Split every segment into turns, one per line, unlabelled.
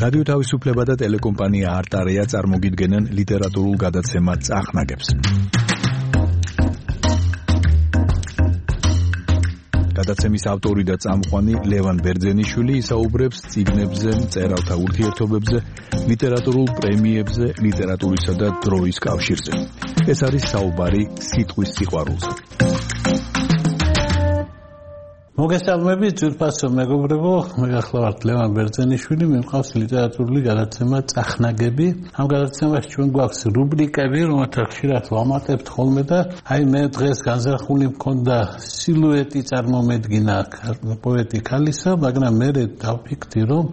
რადიო თავისუფლება და ტელეკომპანია არტარია წარმოგიდგენენ ლიტერატურულ გადაცემა წახნაგებს. გადაცემის ავტორი და წამყვანი ლევან ბერძენიშვილი ისაუბრებს წიგნებზე, მწერალთა ურთიერთობებზე, ლიტერატურულ პრემიებზე, ლიტერატურისა და დროის კავშირზე. ეს არის საუბარი სიტყვის სიყვარულზე.
მოგესალმებით, ძვირფასო მეგობრებო, მე გახლავართ ლევან ბერძენიშვილი, მე მყავს ლიტერატურული გადაცემა წახნაგები. ამ გადაცემაში ჩვენ გვაქვს რუბრიკები, რომელთა ხშირად ვამატებთ ხოლმე და მე დღეს განზრახული მქონდა სილუეტი წარმომედგინა პოეტი ქალისა, მაგრამ მე დავფიქრდი, რომ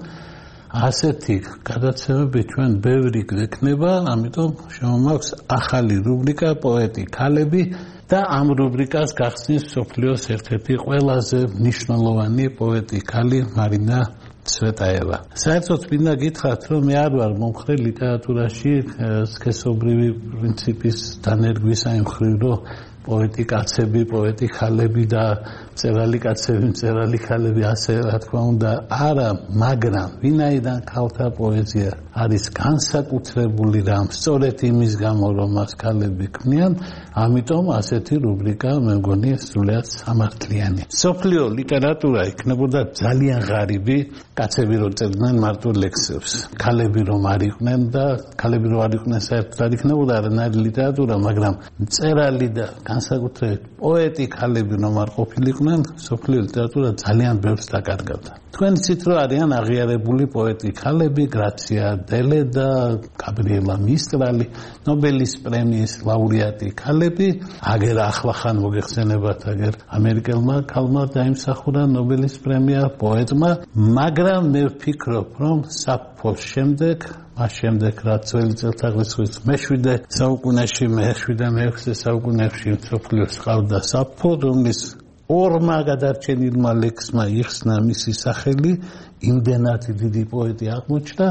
ასეთი გადაცემები ჩვენ ბევრი გვექნება, ამიტომ შემოგვაქვს ახალი რუბრიკა პოეტი ქალები. და ამ რუბრიკას გახსნის მსოფლიოს ერთ-ერთი ყველაზე მნიშვნელოვანი პოეტი ქალი მარინა ცვეტაევა. საერთოდ მინდა გითხრათ, რომ მე არ ვარ მომხრე ლიტერატურაში სქესობრივი პრინციპის დანერგვის ამ მხრივ, რომ პოეტი კაცები, პოეტი ხალები და მწერალი კაცები, მწერალი ხალები ასე რა თქმა უნდა არა, მაგრამ ვინაიდან ქალთა პოეზია არის განსაკუთრებული რამ, სწორედ იმის გამო რომ მას ქალები ქმნიან, ამიტომ ასეთი რუბრიკა მე მგონი სრულიად სამართლიანი. სოფლიო ლიტერატურა იქნებოდა ძალიან ღარიბი, კაცები რომ წერდნენ მარტო ლექსებს, ქალები რომ არ იყვნენ და ქალები რომ არ იყვნენ საერთოდ არ იქნებოდა არანაირი ლიტერატურა, მაგრამ მწერალი და განსაკუთრებით პოეტი ქალები რომ არ ყოფილიყვნენ, სოფლიო ლიტერატურა ძალიან ბევრს დაკარგავდა. თქვენ იცით რომ არიან აღიარებული პოეტი ქალები, გრაცია დელედა, გაბრიელა მისტრალი, ნობელის პრემიის ლაურეატი ქალები, აგერ ახლახან მოგეხსენებათ, აგერ ამერიკელმა ქალმა დაიმსახურა ნობელის პრემია პოეტმა, მაგრამ მე ვფიქრობ, რომ საფოს შემდეგ მას შემდეგ რაც ძველი წელთაღრიცხვის მე-7 საუკუნეში, მე-6 საუკუნეში მსოფლიოს ყავდა საფო, რომლის ორმა გადარჩენილმა ლექსმა იხსნა მისი სახელი, იმდენად დიდი პოეტი აღმოჩნდა.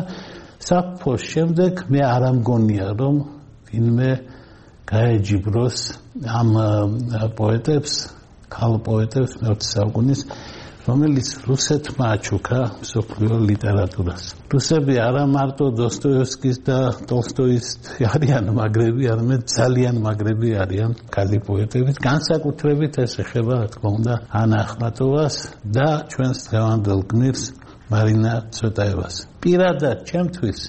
საფოს შემდეგ მე არ ამგონია, რომ ვინმე გაეჯიბროს ამ პოეტებს, ქალ პოეტებს მე-20 საუკუნის, რომელიც რუსეთმა აჩუქა მსოფლიო ლიტერატურას. რუსები არა მარტო დოსტოევსკის და ტოლსტოის არიან მაგრები, არამედ ძალიან მაგრები არიან ქალი პოეტებით. განსაკუთრებით ეს ეხება, რა თქმა უნდა, ანა ახმატოვას და ჩვენს დღევანდელ გმირს მარინა ცვეტაევას. პირადად ჩემთვის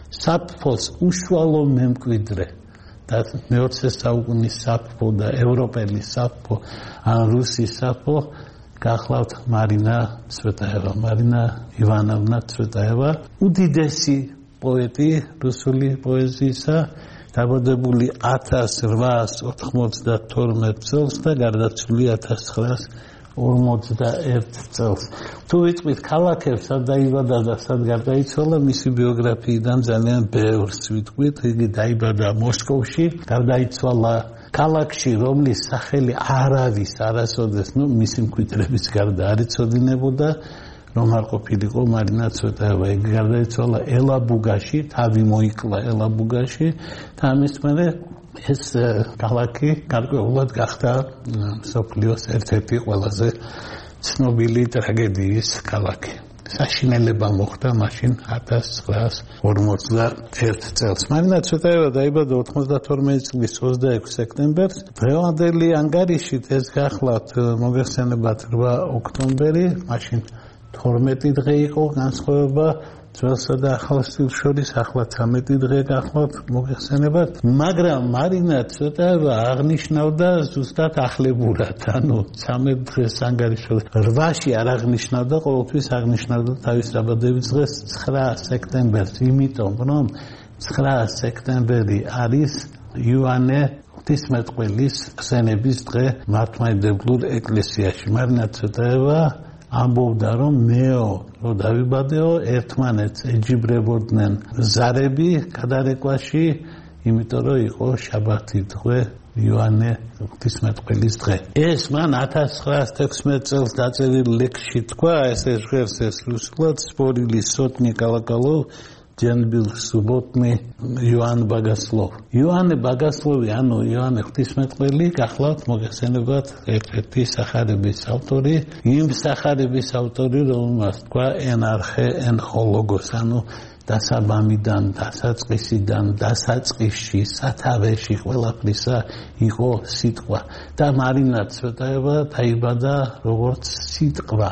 საფოს უშუალო მემკვიდრე და მე-20 საუკუნის საფო და ევროპელი საფო, ან რუსი საფო გახლავთ მარინა ცვეტაევა, მარინა ივანოვნა ცვეტაევა, უდიდესი პოეტი რუსული პოეზიისა, დაბადებული 1892 წელს და გარდაცვლილი 1941 წელს. თუ ვიწყით ქალაქებს, სად დაიბადა და სად გარდაიცვალა, მისი ბიოგრაფიიდან ძალიან ბევრს ვიტყვით. იგი დაიბადა მოსკოვში, გარდაიცვალა ქალაქში, რომლის სახელი არავის არასოდეს, მისი მკვიდრების გარდა არ იცოდინებოდა, რომ არ ყოფილიყო მარინა ცვეტაევა. იგი გარდაიცვალა ელაბუგაში, თავი მოიკლა ელაბუგაში და ამის მერე ეს ქალაქი გარკვეულად გახდა მსოფლიოს ერთ-ერთი ყველაზე ცნობილი ტრაგედიის ქალაქი. საშინელება მოხდა მაშინ 1941 წელს. მარინა ცვეტაევა დაიბადა 92 წლის 26 სექტემბერს. დღევანდელი ანგარიშით ეს გახლავთ მოგეხსენებათ 8 ოქტომბერი, მაშინ 12 დღე იყო განსხვავება ძველსა და ახალ სტილს შორის, ახლა 13 დღე გახლავთ მოგეხსენებათ, მაგრამ მარინა ცვეტაევა აღნიშნავდა ზუსტად ახლებურად, ანუ 13 დღეს ანგარიშով 8-ში არ აღნიშნავდა, ყოველთვის აღნიშნავდა თავის დაბადების დღეს 9 სექტემბერს, იმიტომ რომ 9 სექტემბერი არის იოანე ღვთისმეტყველის ხსენების დღე მართლმადიდებლურ ეკლესიაში. მარინა ცვეტაევა ამბობდა, რომ მეო რომ დავიბადეო, ერთმანეთს ეჯიბრებოდნენ ზარები გადარეკვაში, იმიტომ რომ იყო შაბათი დღე, იოანე ღვთისმეტყველის დღე. ეს მან 1916 წელს დაწერილ ლექსში თქვა, ესე ჟღერს ეს რუსულად, სპორილი სოტნი კალაკალოვ, ჯენბილ სუბოტნი იოან ბაგასლოვ. იოანე ბაგასლოვი, ანუ იოანე ღვთისმეტყველი, გახლავთ მოგეხსენებათ ერთ-ერთი სახარების ავტორი, იმ სახარების ავტორი, რომელმაც თქვა ენარხე ენხოლოგოს, ანუ დასაბამიდან, დასაწყისიდან, დასაწყისში, სათავეში ყველაფრისა იყო სიტყვა და მარინა ცვეტაევა დაიბადა როგორც სიტყვა.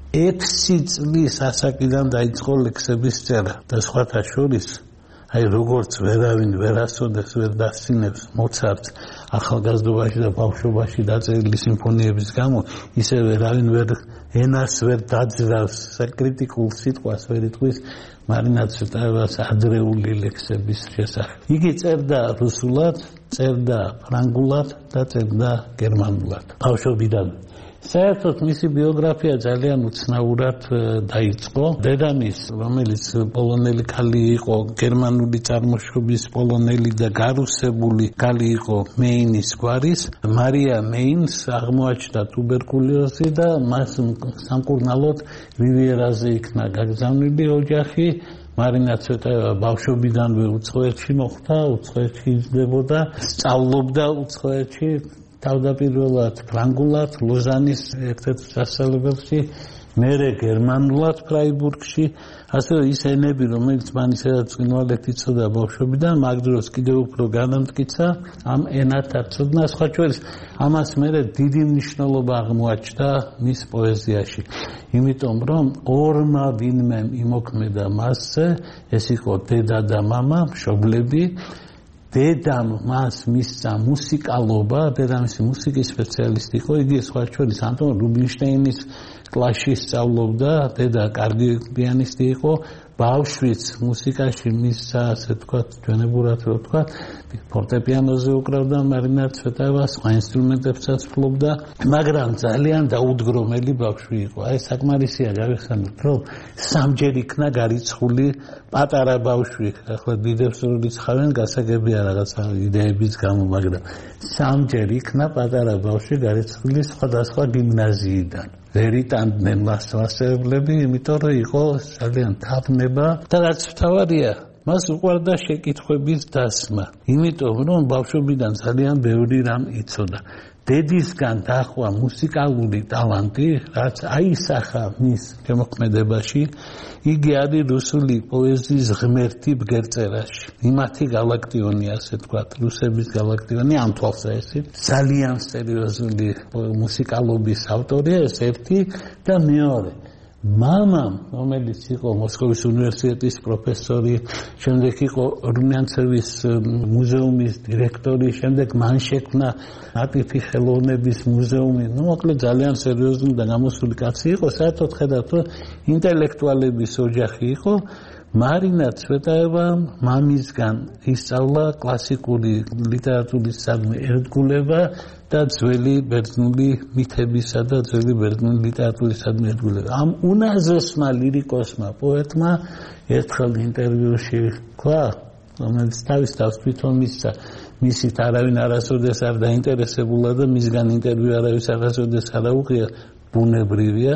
6 წლის ასაკიდან დაიწყო ლექსების წერა და სხვათა შორის აი როგორც ვერავინ ვერ ასოდეს ვერ დასცინებს მოცარტს ახალგაზრდობაში და ბავშვობაში დაწერილი სიმფონიების გამო ისე ვერავინ ვერ ენას ვერ დაძრავს საკრიტიკულ სიტყვას ვერ იტყვის მარინა ცვეტაევას ადრეული ლექსების შესახებ. იგი წერდა რუსულად, წერდა ფრანგულად და წერდა გერმანულად. ბავშვობიდან საერთოდ მისი ბიოგრაფია ძალიან უცნაურად დაიწყო. დედამის, რომელიც პოლონელი ქალი იყო, გერმანული წარმოშობის პოლონელი და გარუსებული ქალი იყო მეინის გვარის, მარია მეინს აღმოაჩნდა ტუბერკულოზი და მას სამკურნალოდ რივიერაზე იქნა გაგზავნილი ოჯახი. მარინა ცვეტაევა ბავშვობიდანვე უცხოეთში მოხვდა, უცხოეთში იზრდებოდა, სწავლობდა უცხოეთში თავდაპირველად ფრანგულად ლოზანის ერთ-ერთ სასწავლებელში, მერე გერმანულად ფრაიბურგში, ასევე ის ენები, რომელიც მან ისედაც წინვალეთ იცოდა ბავშვობიდან, მაგ დროს კიდევ უფრო განამტკიცა ამ ენათა ცოდნა, სხვა შორის ამას მერე დიდი მნიშვნელობა აღმოაჩნდა მის პოეზიაში. იმიტომ რომ ორმა ვინმე იმოქმედა მასზე, ეს იყო დედა და მამა, მშობლები. დედამ მას მისცა მუსიკალობა, დედამისი მუსიკის სპეციალისტი იყო, იგი სხვა შორის ანტონ რუბინშტეინის კლასში სწავლობდა, დედა კარგი პიანისტი იყო, ბავშვიც მუსიკაში მისცა, ასე ვთქვათ, ჩვენებურად რო ვთქვათ, ფორტეპიანოზე უკრავდა მარინა ცვეტაევა, სხვა ინსტრუმენტებსაც ფლობდა, მაგრამ ძალიან დაუდგრომელი ბავშვი იყო. აი საკმარისია გავიხსენოთ, რომ სამჯერ იქნა გარიცხული პატარა ბავშვი, ახლა დიდებს რო რიცხავენ, გასაგებია რაღაცა იდეების გამო, მაგრამ სამჯერ იქნა პატარა ბავშვი გარიცხული სხვადასხვა გიმნაზიიდან. ვერ იტანდნენ მას მასწავლებლები, იმიტომ რომ იყო ძალიან თავნება და რაც მთავარია, მას უყვარდა შეკითხვების დასმა, იმიტომ რომ ბავშვობიდან ძალიან ბევრი რამ იცოდა. დედისგან დახვა მუსიკალური ტალანტი, რაც აისახა მის შემოქმედებაში, იგი არის რუსული პოეზიის ღმერთი ბგერწერაში. იმათი გალაქტიონი, ასე ვთქვათ, რუსების გალაქტიონი ამ თვალსაზრისით ძალიან სერიოზული მუსიკალობის ავტორია, ეს ერთი და მეორე. მამამ, რომელიც იყო მოსკოვის უნივერსიტეტის პროფესორი, შემდეგ იყო რუმიანცევის მუზეუმის დირექტორი, შემდეგ მან შექმნა ატიფი ხელოვნების მუზეუმი. მოკლედ ძალიან სერიოზული და გამოსული კაცი იყო, საერთოდ ხედავთ, რომ ინტელექტუალების ოჯახი იყო. მარინა ცვეტაევა მამისგან ისწავლა კლასიკური ლიტერატურის საქმე ერთგულება და ძველი ბერძნული მითებისა და ძველი ბერძნული ლიტერატურის საქმე ერთგულება. ამ უნაზოსმა ლირიკოსმა პოეტმა ერთხელ ინტერვიუში თქვა, რომელიც თავის თავს თვითონ მისცა, მისით არავინ არასოდეს არ დაინტერესებულა და მისგან ინტერვიუ არავის არასოდეს არ აუღია. ბუნებრივია,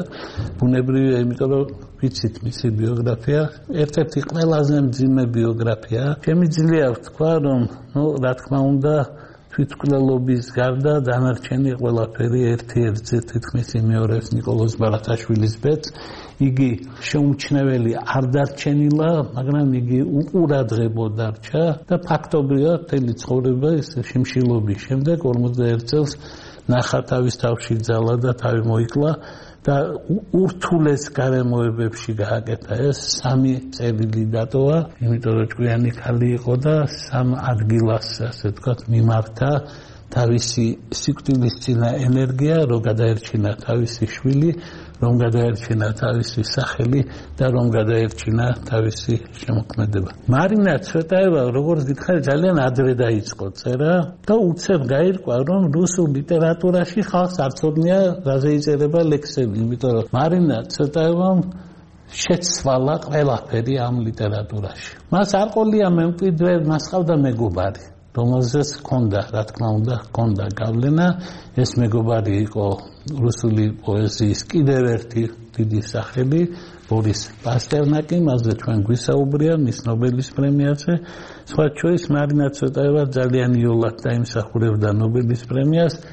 იმიტომ რომ ვიცით მისი ბიოგრაფია, ერთ-ერთი ყველაზე მძიმე ბიოგრაფია. შემიძლია ვთქვა, რომ, რა თქმა უნდა, თვითმკვლელობის გარდა დანარჩენი ყველაფერი ერთ-ერთზე თითქმის იმეორებს ნიკოლოზ ბარათაშვილის ბედს. იგი შეუმჩნეველი არ დარჩენილა, მაგრამ იგი უყურადღებო დარჩა და ფაქტობრივად მთელი ცხოვრება ის შიმშილობის შემდეგ 41 წელს ნახა თავის თავში ძალა და თავი მოიკლა და ურთულეს გარემოებებში გააკეთა ეს 3 წერილი დატოვა, იმიტომ რომ ჭკვიანი ქალი იყო და 3 ადგილას, ასე ვთქვათ, მიმართა თავისი სიკვდილისწინა ენერგია, რომ გადაერჩინა თავისი შვილი, რომ გადაერჩინა თავისი სახელი და რომ გადაერჩინა თავისი შემოქმედება. მარინა ცვეტაევა, როგორც გითხარით, ძალიან ადრე დაიწყო წერა და უცებ გაირკვა, რომ რუსულ ლიტერატურაში ხალხს არ ცოდნია, რაზე იწერება ლექსები, იმიტომ რომ მარინა ცვეტაევამ შეცვალა ყველაფერი ამ ლიტერატურაში. მას არ ყოლია მემკვიდრე, მას ყავდა მეგობარი. რომელზეც ჰქონდა, რა თქმა უნდა, ჰქონდა გავლენა. ეს მეგობარი იყო რუსული პოეზიის კიდევ ერთი დიდი სახელი, ბორის პასტერნაკი, მასზე ჩვენ გვისაუბრია მის ნობელის პრემიაზე. სხვა შორის მარინა ცვეტაევა ძალიან იოლად დაიმსახურებდა ნობელის პრემიას.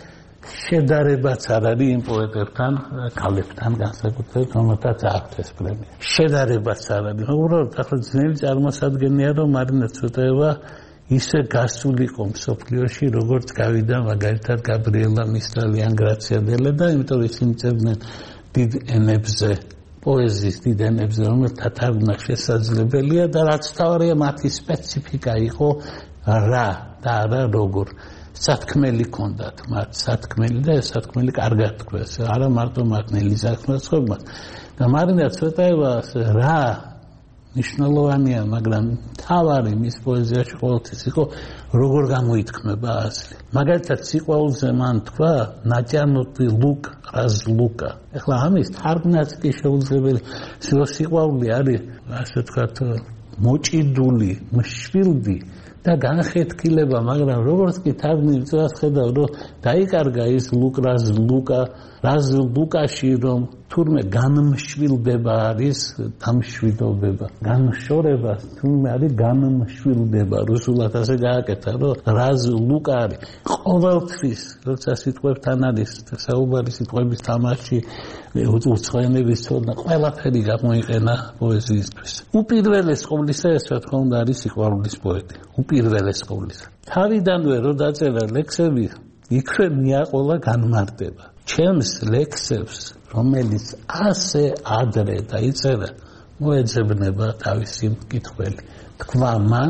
შედარებაც არ არის იმ პოეტებთან, ქალებთან განსაკუთრებით, რომელთაც აქვთ ეს პრემია. შედარებაც არ არის. უბრალოდ ახლა ძნელი წარმოსადგენია, რომ მარინა ცოტაევა ისე გასული იყო მსოფლიოში, როგორც გავიდა მაგალითად გაბრიელა მისტრალი ან გრაცია დელე და იმიტომ ისინი წერდნენ დიდ ენებზე, პოეზიის დიდ ენებზე, რომელთა თარგმნა შესაძლებელია და რაც თავარია მათი სპეციფიკა იყო რა და არა როგორ. სათქმელი ქონდათ მათ სათქმელი და ეს სათქმელი კარგად თქვეს არა მარტო მათნელი საქმრაცხვებმა და მარინა ცოტაევას რა ნიშნულოვანია მაგრამ თავარი მის პოეზიაში ყოველთვის იყო როგორ გამოითქმება ასლი მაგალითად სიყვარულზე მან თქვა ნაჭანოტი ლუკ რაზ ლუკა ეხლა ამის თარგმნაც კი შეუძლებელი სიყვარული არის ასე ვთქვათ მოჭიდული მშვილდი და განხეთქილება, მაგრამ როგორც კი თარგმნილი წელს ხედავ, რომ დაიკარგა ის რაზ ლუკაში, რომ თურმე განმშვილდება არის დამშვიდობება. განშორება თურმე არის განმშვილდება. რუსულად ასე გააკეთა, რომ რაზ ლუკა არის. ყოველთვის, როცა სიტყვებთან არის საუბარი სიტყვების თამაში, უცხოენების ცოდნა, ყველაფერი გამოიყენა პოეზიისთვის. უპირველეს ყოვლისა, ეს რა თქმა უნდა არის სიყვარულის პოეტი. უპირველეს ყოვლისა. თავიდანვე რო დაწერა ლექსები, იქვე მიაყოლა განმარტება. ჩემს ლექსებს, რომელიც ასე ადრე დაიწერა, მოეძებნება თავისი მკითხველი. თქვა მან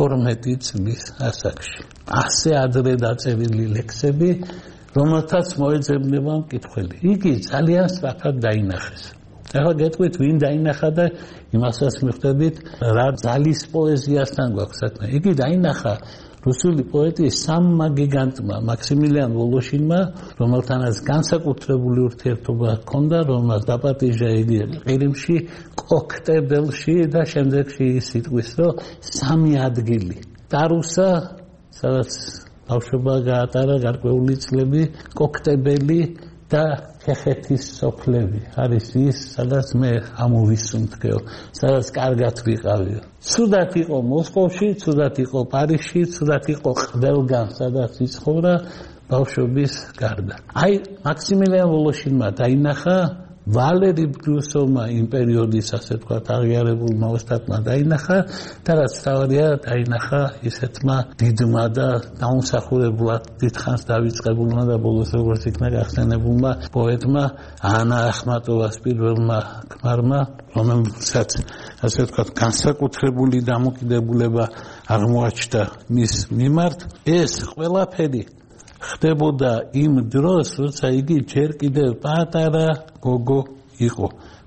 12 წლის ასაკში. ასე ადრე დაწერილი ლექსები, რომელთაც მოეძებნება მკითხველი. იგი ძალიან სწრაფად დაინახეს. ახლა გეტყვით, ვინ დაინახა და იმასაც მიხვდებით, რა ძალის პოეზიასთან გვაქვს საქმე. იგი დაინახა რუსული პოეტის სამმა გიგანტმა, მაქსიმილიან ვოლოშინმა, რომელთანაც განსაკუთრებული ურთიერთობა ჰქონდა, რომელმაც დაპატიჟა იგი ყირიმში, კოქტებელში და შემდეგში ის იტყვის, რომ 3 ადგილი. ტარუსა, სადაც ბავშვობა გაატარა გარკვეული წლები, კოქტებელი და ჩეხეთის სოფლები. არის ის, სადაც მე ამოვისუნთქეო, სადაც კარგად ვიყავიო. ცუდად იყო მოსკოვში, ცუდად იყო პარიზში, ცუდად იყო ყველგან, სადაც იცხოვრა ბავშვობის გარდა. აი, მაქსიმილიან ვოლოშინმა დაინახა, ვალერი ბრიუსოვმა იმ პერიოდის ასე ვთქვათ აღიარებულმა ოსტატმა დაინახა და რაც თავარია დაინახა ისეთმა დიდმა და დაუმსახურებლად დიდხანს დავიწყებულმა და ბოლოს როგორც იქნა გახსენებულმა პოეტმა ანა ახმატოვას პირველმა ქმარმა რომელსაც ასე ვთქვათ განსაკუთრებული დამოკიდებულება აღმოაჩნდა მის მიმართ ეს ყველაფერი ხდებოდა იმ დროს, როცა იგი ჯერ კიდევ პატარა გოგო იყო.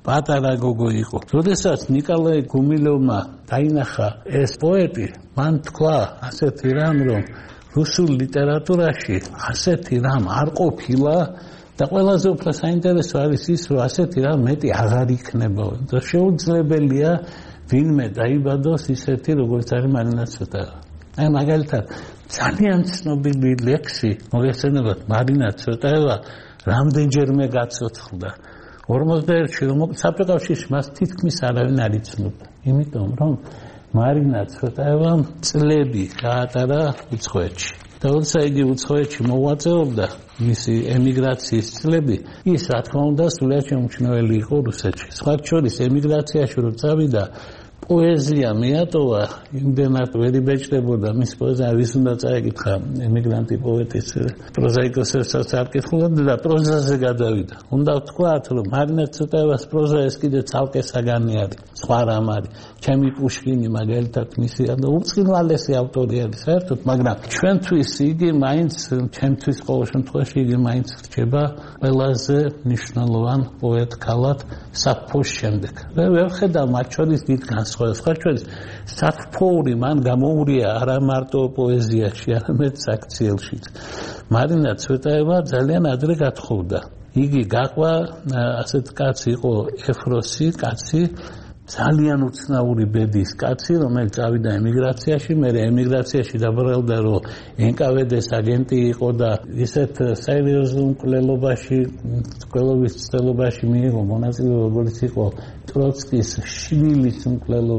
როდესაც ნიკოლაი გუმილოვმა დაინახა ეს პოეტი, მან თქვა ასეთი რამ, რომ რუსულ ლიტერატურაში ასეთი რამ არ ყოფილა და ყველაზე უფრო საინტერესო არის ის, რომ ასეთი რამ მეტი აღარ იქნება. და შეუძლებელია ვინმე დაიბადოს ისეთი, როგორც არის მარინა ცოტაევა. აი მაგალითად ძალიან ცნობილი ლექსი მოგესწრებათ მარინა ცოტაევა რამდენჯერმე გაცოცხლდა 41-ში რომ საფრანგეთში მას თითქმის არავინ არ იცნობდა იმიტომ რომ მარინა ცოტაევამ წლები გაატარა უცხოეთში და როცა იგი უცხოეთში მოვაწეობდა მისი ემიგრაციის წლები ის რა თქმა უნდა სულად შემჩნეველი იყო რუსეთში სხვა შორის ემიგრაციაში რო წავიდა პოეზია მიატოვა, იმდენად ვერ იბეჭდებოდა მის პოეზია, ვის უნდა წაეკითხა ემიგრანტი პოეტის პროზაიკოსებსაც არ კითხულობდა და პროზაზე გადავიდა. უნდა ვთქვათ, რომ მარინა ცოტაევას პროზა ეს კიდე ცალკე საგანი არის, სხვა რამ არის. ჩემი პუშკინი მაგალითად მისი უწყინვალესი ავტორი არის საერთოდ, მაგრამ ჩვენთვის იგი მაინც, ჩემთვის ყოველ შემთხვევაში იგი მაინც რჩება ყველაზე მნიშვნელოვან პოეტ ქალად საფოს შემდეგ. ვერ ხედავ მათ შორის დიდ სხვა შორის საფფოური მან გამოურია არა მარტო პოეზიაში, არამედ საქციელშიც. მარინა ცოტაევა ძალიან ადრე გათხოვდა. იგი გაყვა ასეთ კაცი იყო ეფროსი კაცი, ძალიან უცნაური ბედის კაცი, რომელიც წავიდა ემიგრაციაში, მე ემიგრაციაში დაბრალდა, რომ NKVD-ს აგენტი იყო და ისეთ სერიოზულ მკვლელობაში, მკვლელობის ცდელობაში მიიღო მონაწილეობა, როგორც იყო ტროცკის შვილის მკვლელობის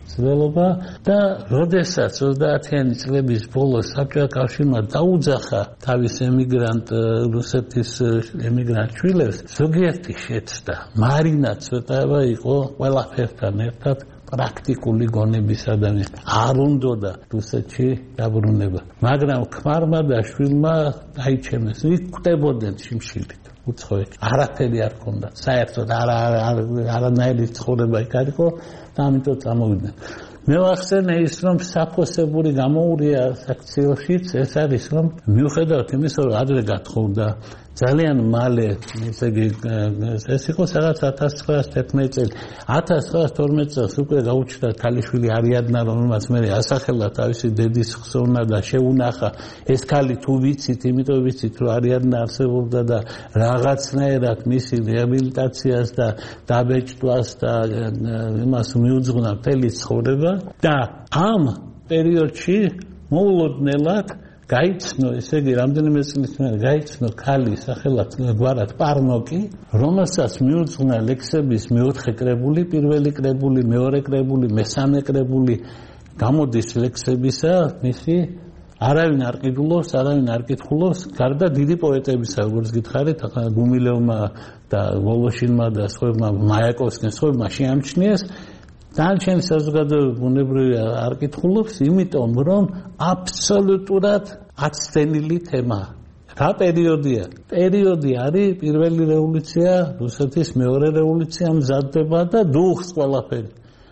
ძველობა და როდესაც 30-იანი წლების ბოლოს საბჭოთა კავშირმა დაუძახა თავის რუსეთის ემიგრანტ შვილებს, ზოგიერთი შეცდა. მარინა ცოტაევა იყო ყველაფერთან ერთად პრაქტიკული გონების ადამიანი. არ უნდოდა რუსეთში დაბრუნება. მაგრამ ქმარმა და შვილმა დაიჩემეს. იქ კვდებოდნენ შიმშილით. უცხოეთ. არაფერი არ ქონდა. საერთოდ არანაირი ცხოვრება იქ არ იყო და ამიტომ წამოვიდნენ. მე ვახსენე ის, რომ საფოსებური გამოურია საქციელშიც ეს არის, რომ მიუხედავად იმისა, რომ ადრე გათხოვდა ძალიან მალე, ესე იგი ეს იყო სადაც 1911 წელი. 1912 წელს უკვე გაუჩნდა ქალიშვილი არიადნა, რომელმაც მე ასახელა თავისი დედის ხსოვნა და შეუნახა ეს ქალი თუ ვიცით, იმიტომ ვიცით, რომ არიადნა არსებობდა და რაღაცნაირად მისი რეაბილიტაციას და დაბეჭდვას და იმას მიუძღვნა მთელი ცხოვრება და ამ პერიოდში მოულოდნელად გაიცნო, ესე იგი, რამდენიმე წლის მერე გაიცნო ქალი სახელად გვარად პარნოკი, რომელსაც მიუძღვნა ლექსების 4 კრებული, პირველი კრებული, მეორე კრებული, მესამე კრებული გამოდის ლექსებისა, მისი არავინ არ ყიდულობს, არავინ არ კითხულობს, გარდა დიდი პოეტებისა, როგორც გითხარით, გუმილევმა და ვოლოშინმა და სხვებმა, მაიაკოვსკიმ სხვებმა შეამჩნიეს. დანარჩენი საზოგადოება ბუნებრივია არ კითხულობს, იმიტომ რომ აბსოლუტურად აცდენილი თემაა. რა პერიოდია? პერიოდი არის პირველი რევოლუცია, რუსეთის მეორე რევოლუცია მზადდება და დუხს ყველაფერი.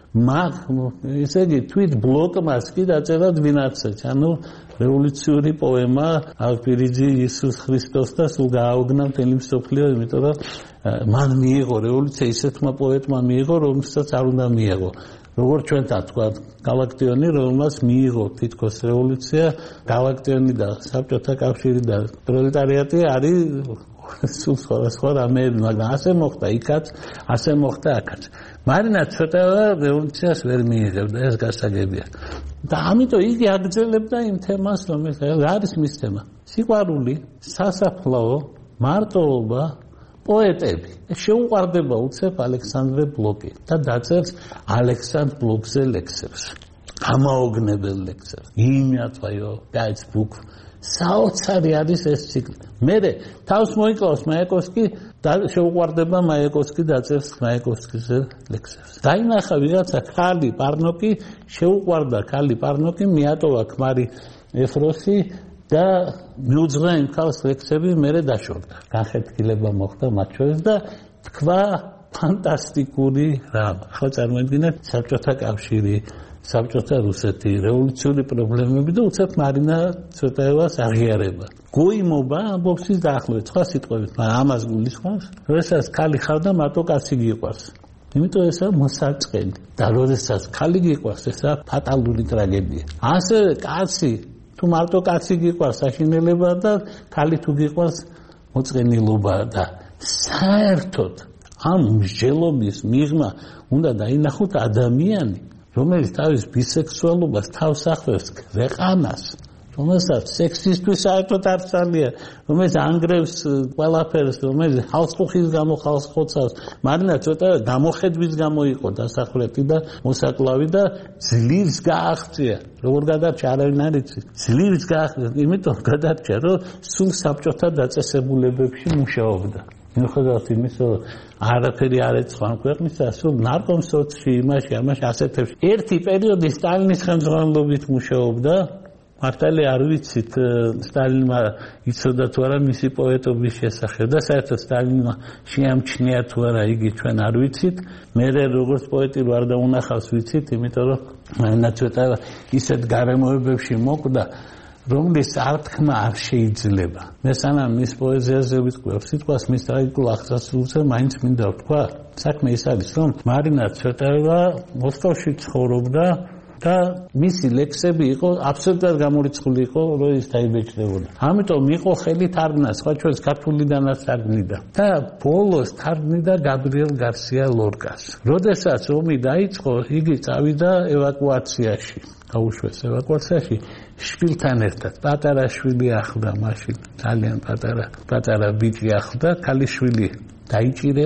ისე იგი თვით ბლოკმას კი დაწერა დვინაცეც, ანუ რევოლუციური პოემა ალპირიძი იესოს ქრისტოს და სულ გააუგნა მთელი მსოფლიო, იმიტომ რომ მან მიიღო რევოლუცია ისეთმა პოეტმა მიიღო, რომელსაც არ უნდა მიიღო. როგორც ჩვენთან თქვა გალაქტიონი, რომელმაც მიიღო თითქოს რევოლუცია, გალაქტიონი და საბჭოთა კავშირი და პროლეტარიატი არის სულ სხვა რამეები, მაგრამ ასე მოხდა იქაც, ასე მოხდა აქაც. მარინა ცოტაევა რევოლუციას ვერ მიიღებდა, ეს გასაგებია. და ამიტომ იგი აგრძელებდა იმ თემას, რომელიც არის მის თემა. სიყვარული, სასაფლაო, მარტოობა, პოეტები. შეუყვარდება უცებ ალექსანდრე ბლოკი და დაწერს ალექსანდრ ბლოკზე ლექსებს. გამაოგნებელ ლექსებს. იმათვაიო, guys book. საოცარი არის ეს ციკლი. მერე თავს მოიკლავს მაიაკოვსკი და შეუყვარდება მაიაკოვსკი დაწერს მაიაკოვსკიზე ლექსებს. დაინახა ვიღაცა ქალი პარნოკი, შეუყვარდა ქალი პარნოკი, მიატოვა ქმარი ეფროსი და მიუძღვნა იმ ქალს ლექსები, მერე დაშორდა. განხეთქილება მოხდა მათ შორის და თქვა ფანტასტიკური რამ. ხო წარმოიდგინეთ, საბჭოთა კავშირი, საბჭოთა რუსეთი, რევოლუციური პრობლემები და უცებ მარინა ცოტაევას აღიარება. გოიმობა ამბობს ის დაახლოებით სხვა სიტყვებით, მაგრამ ამას გულისხმობს, როდესაც ქალი ხარ და მარტო კაცი გიყვარს. იმიტომ ესა მოსაწყენი. და როდესაც ქალი გიყვარს, ესა ფატალური ტრაგედია. ასევე კაცი თუ მარტო კაცი გიყვარს საშინელება და ქალი თუ გიყვარს მოწყენილობა და საერთოდ ამ მსჯელობის მიღმა უნდა დაინახოთ ადამიანი, რომელიც თავის ბისექსუალობას თავს ახდენს ქვეყანას, რომელსაც სექსისტვის საერთოდ არ ძალია, რომელიც ანგრევს ყველაფერს, რომელიც ხალხის გამო ხალხს ხოცავს. მარინა ცოტა გამოხედვის გამო იყო დასახლეთი და მოსაკლავი და ძლივს გააღწია. როგორ გადარჩა არავინ არ იცის. ძლივს გააღწია, იმიტომ გადარჩა, რომ სულ საბჭოთა დაწესებულებებში მუშაობდა. მიუხედავად იმისა, რომ არაფერი არ ეწყო ამ ქვეყნისა, სულ ნარკომსოთში, იმაში, ამაში ასეთებში. ერთი პერიოდი სტალინის ხელმძღვანელობით მუშაობდა. მართალია არ ვიცით, სტალინმა იცოდა თუ არა მისი პოეტობის შესახებ და საერთოდ სტალინმა შეამჩნია თუ არა იგი ჩვენ არ ვიცით. მე როგორც პოეტი ვარ და უნახავს ვიცით, იმიტომ რომ მარინა ცოტაევა ისეთ გარემოებებში მოკვდა, რომლის ართქმა არ შეიძლება. მე სანამ მის პოეზიაზე ვიტყვევ სიტყვას მის ტრაგიკულ აღსასრულზე, მაინც მინდა ვთქვა, საქმე ის არის, რომ მარინა ცოტაევა მოსკოვში ცხოვრობდა და მისი ლექსები იყო აბსოლუტურად გამორიცხული იყო, რომ ის დაიბეჭდებოდა. ამიტომ იყო ხელი თარგმნას, სხვა ჩვენს ქართულიდანაც თარგმნიდა. და ბოლოს თარგმნიდა გაბრიელ გარსია ლორკას. როდესაც ომი დაიწყო, იგი წავიდა ევაკუაციაში. გაუშვეს ევაკუაციაში შვილთან ერთად. პატარა შვილი ახლდა მაშინ, ძალიან პატარა ბიჭი ახლდა, ქალიშვილი დაიჭირეს,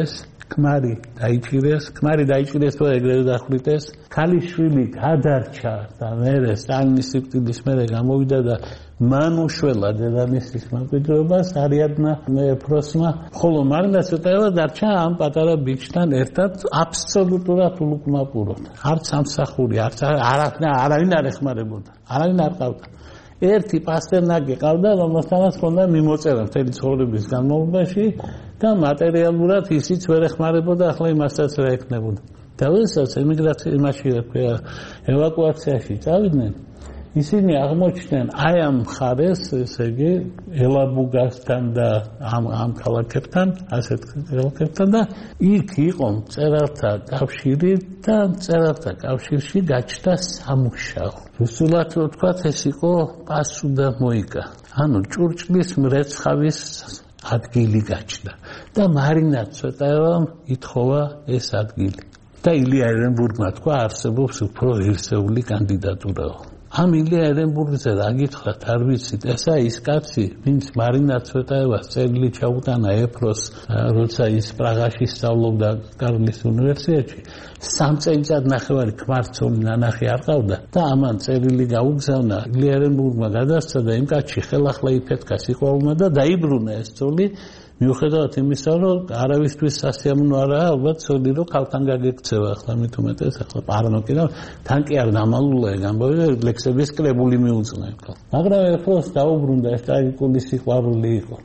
ქმარი დაიჭირეს და ეგრევე დახვრიტეს ქალიშვილი გადარჩა და მერე სტალინის სიკვდილის მერე გამოვიდა და მან უშველა დედამისის მემკვიდრეობას არიადნა მეფროსმა ხოლო მარინა ცოტაევა დარჩა ამ პატარა ბიჭთან ერთად აბსოლუტურად ულუკმაპურად არც სამსახური არავინ არ ეხმარებოდა არავინ არ ყავდა ერთი პასტერნაკი ყავდა რომელთანაც ჰქონდა მიმოწერა მთელი ცხოვრების განმავლობაში და მატერიალურად ისიც ვერ ეხმარებოდა ახლა იმასაც რა ეკნებოდა და ვესაც ემიგრაციაში ევაკუაციაში წავიდნენ ისინი აღმოჩნდნენ აი ამ მხარეს ესე იგი ელაბუგასთან და ამ ქალაქებთან ასეთ ქალაქებთან და იქ იყო მწერალთა კავშირი და მწერალთა კავშირში გაჩნდა სამუშაო რუსულად რო თქვათ ეს იყო პასუ და მოიკა ანუ ჭურჭლის მრეცხავის ადგილი გაჩნდა და მარინა ცოტაევამ ითხოვა ეს ადგილი და ილია ერენბურგმა თქვა არსებობს უფრო ღირსეული კანდიდატურაო ამ ილია ერენბურგზე დაგითხრათ არ ვიცით ესა ის კაცი ვინც მარინა ცოტაევას წერილი ჩაუტანა ეფროს როცა ის პრაღაში სწავლობდა კარლის უნივერსიტეტში 3 წელიწად ნახევარი ქმარცოლი ნანახი არ ყავდა და ამან წერილი გაუგზავნა ილია ერენბურგმა გადასცა და იმ კაცში ხელახლა იფეთქა სიყვარულმა და დაიბრუნა ეს ცოლი მიუხედავად იმისა, რომ არავისთვის სასიამოვნო არაა, ალბათ ცოლი რომ ქალთან გაგექცევა, ახლა მით უმეტეს, ახლა პარანოკი და თან კი არ დამალულა ეგ ამბავი და ლექსების კრებული მიუძღვნა იქ. მაგრამ ეხლოს დაუბრუნდა ეს ტრაგიკული სიყვარული იყო.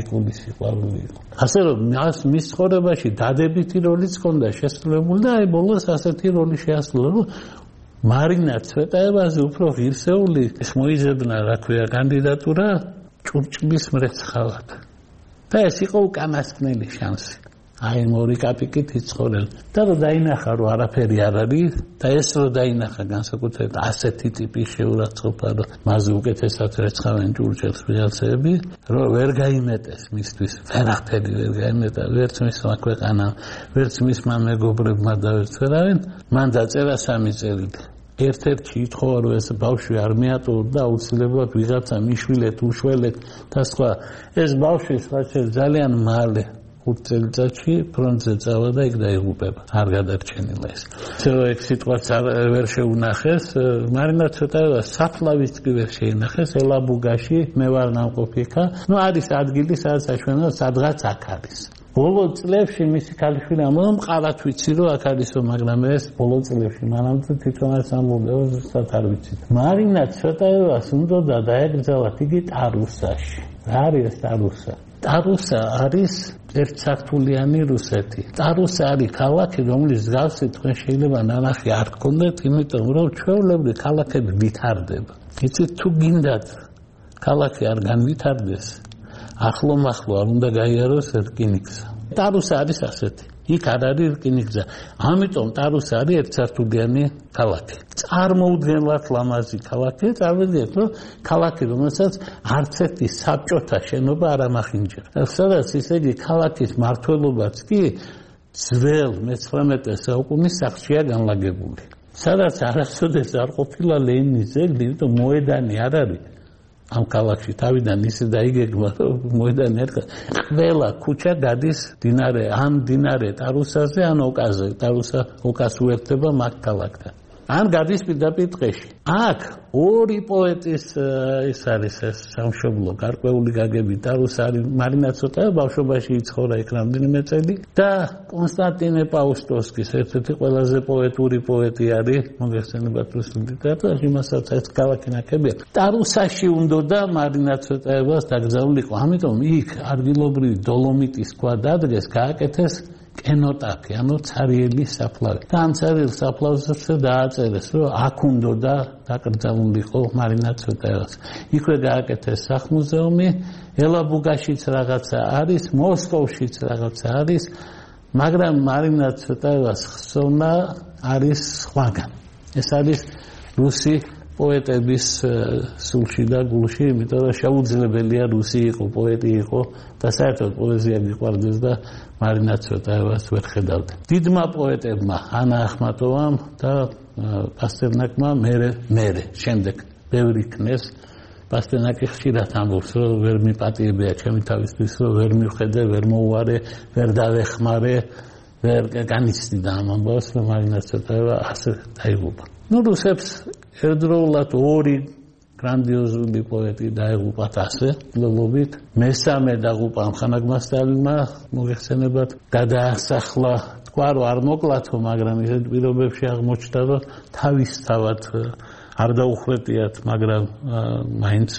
ასე რომ მის ცხოვრებაში დადებითი როლიც ჰქონდა შესრულებული და აი ბოლოს ასეთი როლი შეასრულა, რომ მარინა ცვეტაევაზე უფრო ღირსეული მოიძებნა, რა ქვია, კანდიდატურა ჭურჭლის მრეცხავად. და ეს იყო უკანასკნელი შანსი. აი მორი კაპიკით იცხოვრել. და რომ დაინახა რომ არაფერი არ არის და ეს რომ დაინახა განსაკუთრებით ასეთი ტიპის შეურაცხყოფა რომ მასზე უკეთესად რეცხავენ ჭურჭელს ვიღაცები, რომ ვერ გაიმეტეს მისთვის, ვერაფერი ვერ გაიმეტა, ვერც მისმა ქვეყანამ, ვერც მისმა მეგობრებმა და ვერც ვერავინ, მან დაწერა 3 წერილი. ერთ-ერთი ითხოვა რომ ეს ბავშვი არ მეატოვოთ და აუცილებლად ვიღაცა მიშვილეთ, უშველეთ და სხვა. ეს ბავშვი სხვაჩერ ძალიან მალე 5 წელიწადში ფრონტზე წავა და იქ დაიღუპება. არ გადარჩენილა ეს. ცოტა ეგ სიტყვაც ვერ შეუნახეს. მარინა ცოტაევა საფლავიც კი ვერ შეინახეს ელაბუგაში, მე ვარ ნამყოფი იქა. არის ადგილი სადაც აშვენდა, სადღაც აქ არის. ბოლო წლებში მისი ქალიშვილი ამბობდა მყარად ვიცი რომ აქ არისო მაგრამ ეს ბოლო წლებში მანამდე თვითონაც ამბობდა ზუსტად არ ვიცით მარინა ცოტაევას უნდა დაეკრძალათ იგი ტარუსაში რა არის ტარუსა ტარუსა არის ერთსართულიანი რუსეთი ტარუსა არის ქალაქი რომლის გასწი თქვენ შეიძლება ნანახი არ გქონდეთ იმიტომ რომ ჩვეულებრივი ქალაქები ვითარდება იცით თუ გინდათ ქალაქი არ განვითარდეს ახლო-მახლო არ უნდა გაიაროს რკინიგზა. ტარუსა არის ასეთი. იქ არ არის რკინიგზა. ამიტომ ტარუსა არის ერთსართულიანი ქალაქი. წარმოუდგენლად ლამაზი ქალაქი. წარმოგიდგენთ, რომ ქალაქი, რომელსაც არც ერთი საბჭოთა შენობა არ ამახინჯებს. სადაც ისე იგი ქალაქის მმართველობაც კი ძველ მე-19 საუკუნის სახლშია განლაგებული. სადაც არასოდეს არ ყოფილა ლენინის ძეგლი, იმიტომ მოედანი არ არის. ამ ქალაქში თავიდან ისე დაიგეგმა რომ მოედანი ერთხელ ყველა ქუჩა გადის დინარე ან დინარე ტარუსაზე ან ოკაზე ტარუსა ოკას უერთდება მაგ ქალაქთან ან გადის პირდაპირ ტყეში აქ ორი პოეტის ის არის ეს სამშობლო გარკვეული გაგები ტარუსა არის მარინა ცოტაევა ბავშვობაში იცხოვრა იქ რამდენიმე წელი და კონსტანტინე პაუსტოვსკის ერთ-ერთი ყველაზე პოეტური პოეტი არის მოგეხსენებათ რუსულ ლიტერატურაში იმასაც ეს ქალაქი ნაკებია ტარუსაში უნდა მარინა ცოტაევას დაკრძალულიყო ამიტომ იქ ადგილობრივი დოლომიტის ქვა დადგეს გააკეთეს კენოტაფი, ანუ ცარიელის საფლავი. და ამ ცარიელის საფლავზე დააწერეს, რომ აქ უნდა დაკრძალულიყო მარინა ცოტაევას. იქვე გააკეთეს სახლ-მუზეუმი, ელაბუგაშიც რაღაცა არის, მოსკოვშიც რაღაცა არის, მაგრამ მარინა ცოტაევას ხსოვნა არის სხვაგან. ეს არის რუსი პოეტების სულში და გულში, იმიტომ რომ შეუძლებელია რუსი იყო, პოეტი იყო და საერთოდ პოეზია მიყვარდეს და მარინა ცოტაევას ვერ ხედავდა. დიდმა პოეტებმა ანა ახმატოვამ და პასტერნაკმა მერე შემდეგ ბევრი ქნეს პასტერნაკი ხშირად ამბობს რომ ვერ მიპატიებია ჩემი თავისთვის რომ ვერ მივხედე, ვერ მოუარე, ვერ დავეხმარე ვერ განიცდიდა ამ ამბავს, რომ მარინა ცოტაევა ასე დაიღუპა. რუსებს ერთდროულად ორი გრანდიოზული პოეტი დაიღუპათ ასე, ლოლობით. მესამე დაღუპა ამხანაგმა სტალინმა მოიხსენებათ, გადაასახლა, თქვა რომ არ მოკლათო, მაგრამ ისეთ პირობებში აღმოჩნდა, რომ თავისთავად არ დაუხვეტიათ, მაგრამ მაინც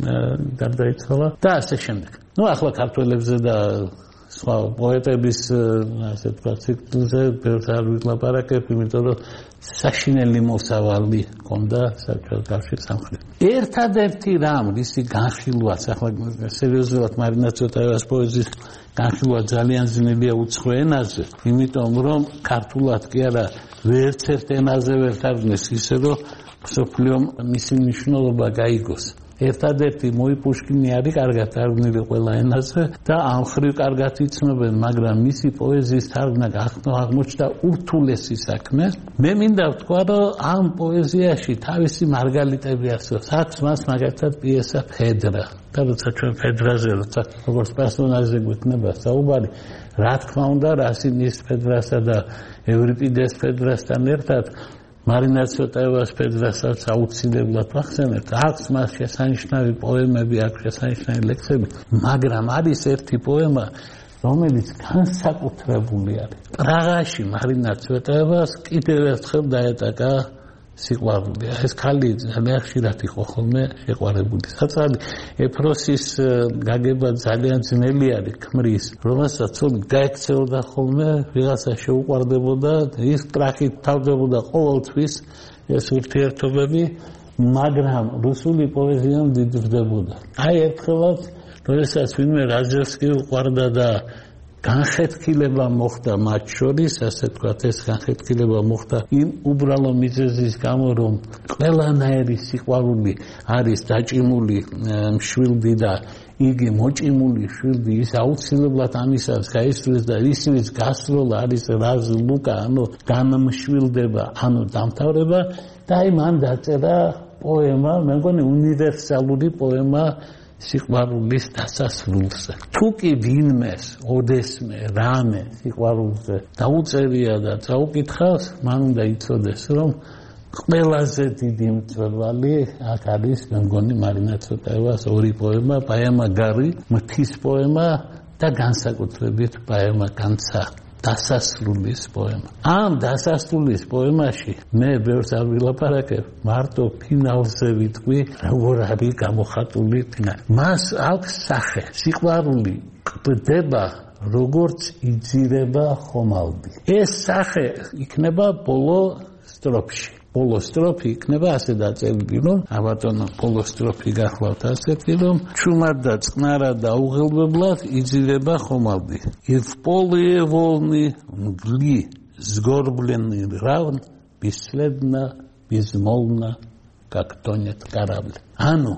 გარდაიცვალა და ასე შემდეგ. ახლა ქართველებზე და სხვა პოეტების ასე თქვა ციკლზე ბევრს არ ვილაპარაკებ, იმიტომ რომ საშინელი მოსავალი ჰქონდა საბჭოთა კავშირის სამხრეთ. ერთადერთი რამ რისი განხილვაც ახლა სერიოზულად მარინა ცოტაევას პოეზიის განხილვა ძალიან ძნელია უცხო ენაზე, იმიტომ რომ ქართულად კი არა ვერც ერთ ენაზე ვერ თარგმნეს ისე რომ მსოფლიომ მისი მნიშვნელობა გაიგოს. ერთადერთი მოიპუშკინი არის კარგად თარგმნილი ყველა ენაზე და ამ ხრივ კარგად იცნობენ, მაგრამ მისი პოეზიის თარგმნა აღმოჩნდა ურთულესი საქმე. მე მინდა ვთქვა, რომ ამ პოეზიაში თავისი მარგალიტები არსებობს. აქ მას მაგალითად პიესა ფედრა. და როცა ჩვენ ფედრაზე, როცა როგორც პერსონაჟზე გვექნება საუბარი, რა თქმა უნდა, რასინის ფედრასა და ევრიპიდეს ფედრასთან ერთად მარინა ცოტაევას ფედრასაც აუცილებლად ვახსენებთ. აქვს მას შესანიშნავი პოემები, აქვს შესანიშნავი ლექსები, მაგრამ არის ერთი პოემა, რომელიც განსაკუთრებული არის. პრაღაში მარინა ცოტაევას კიდევ ერთხელ დაეტაკა სიყვარული. ეს ქალი ძალიან ხშირად იყო ხოლმე შეყვარებული. საწალი ეფროსის გაგება ძალიან ძნელი არის ქმრის, რომელსაც გაექცეოდა ხოლმე, ვიღაცა შეუყვარდებოდა, ის ტრახით თავდებოდა ყოველთვის ეს ურთიერთობები, მაგრამ რუსული პოეზია მდიდრდებოდა. ერთხელაც, როდესაც ვინმე რაძევსკი უყვარდა და განხეთქილება მოხდა მათ შორის, ასე ვთქვათ, ეს განხეთქილება მოხდა იმ უბრალო მიზეზის გამო, რომ ყველანაირი სიყვარული არის დაჭიმული მშვილდი და იგი მოჭიმული მშვილდი, ის აუცილებლად ამისაც გაისურვეს და ისმის გასროლა არის რაზლუკა, ანუ განმშვილდება, ანუ დამთავრება და მან დაწერა პოემა, მე მგონი უნივერსალური პოემა სიყვარულის დასასრულზე. თუ კი ვინმეს, ოდესმე, რამე სიყვარულზე დაუწერია და წაუკითხავს, მან უნდა იცოდეს, რომ ყველაზე დიდი მწვერვალი აქ არის, მე მგონი მარინა ცოტაევას ორი პოემა, პოემა გარი, მთის პოემა და განსაკუთრებით პოემა განცა. დასასრულის პოემა. ამ დასასრულის პოემაში მე ბევრს არ ვილაპარაკებ, მარტო ფინალზე ვიტყვი, როგორ არის გამოხატული ფინალი. მას აქვს სახე, სიყვარული ყდება, როგორც იძირება ხომალდი. ეს სახე იქნება ბოლო სტროფში. ბოლო სტროფი იქნება ასე დაწერილი, რომ აბატონო ბოლო სტროფი გახლავთ ასეთი, რომ ჩუმად და წყნარად და უღელბებლად იძირება ხომალდი. И в полые волны мгли сгорбленный равн бесследно, безмолвно, как тонет корабль. ანუ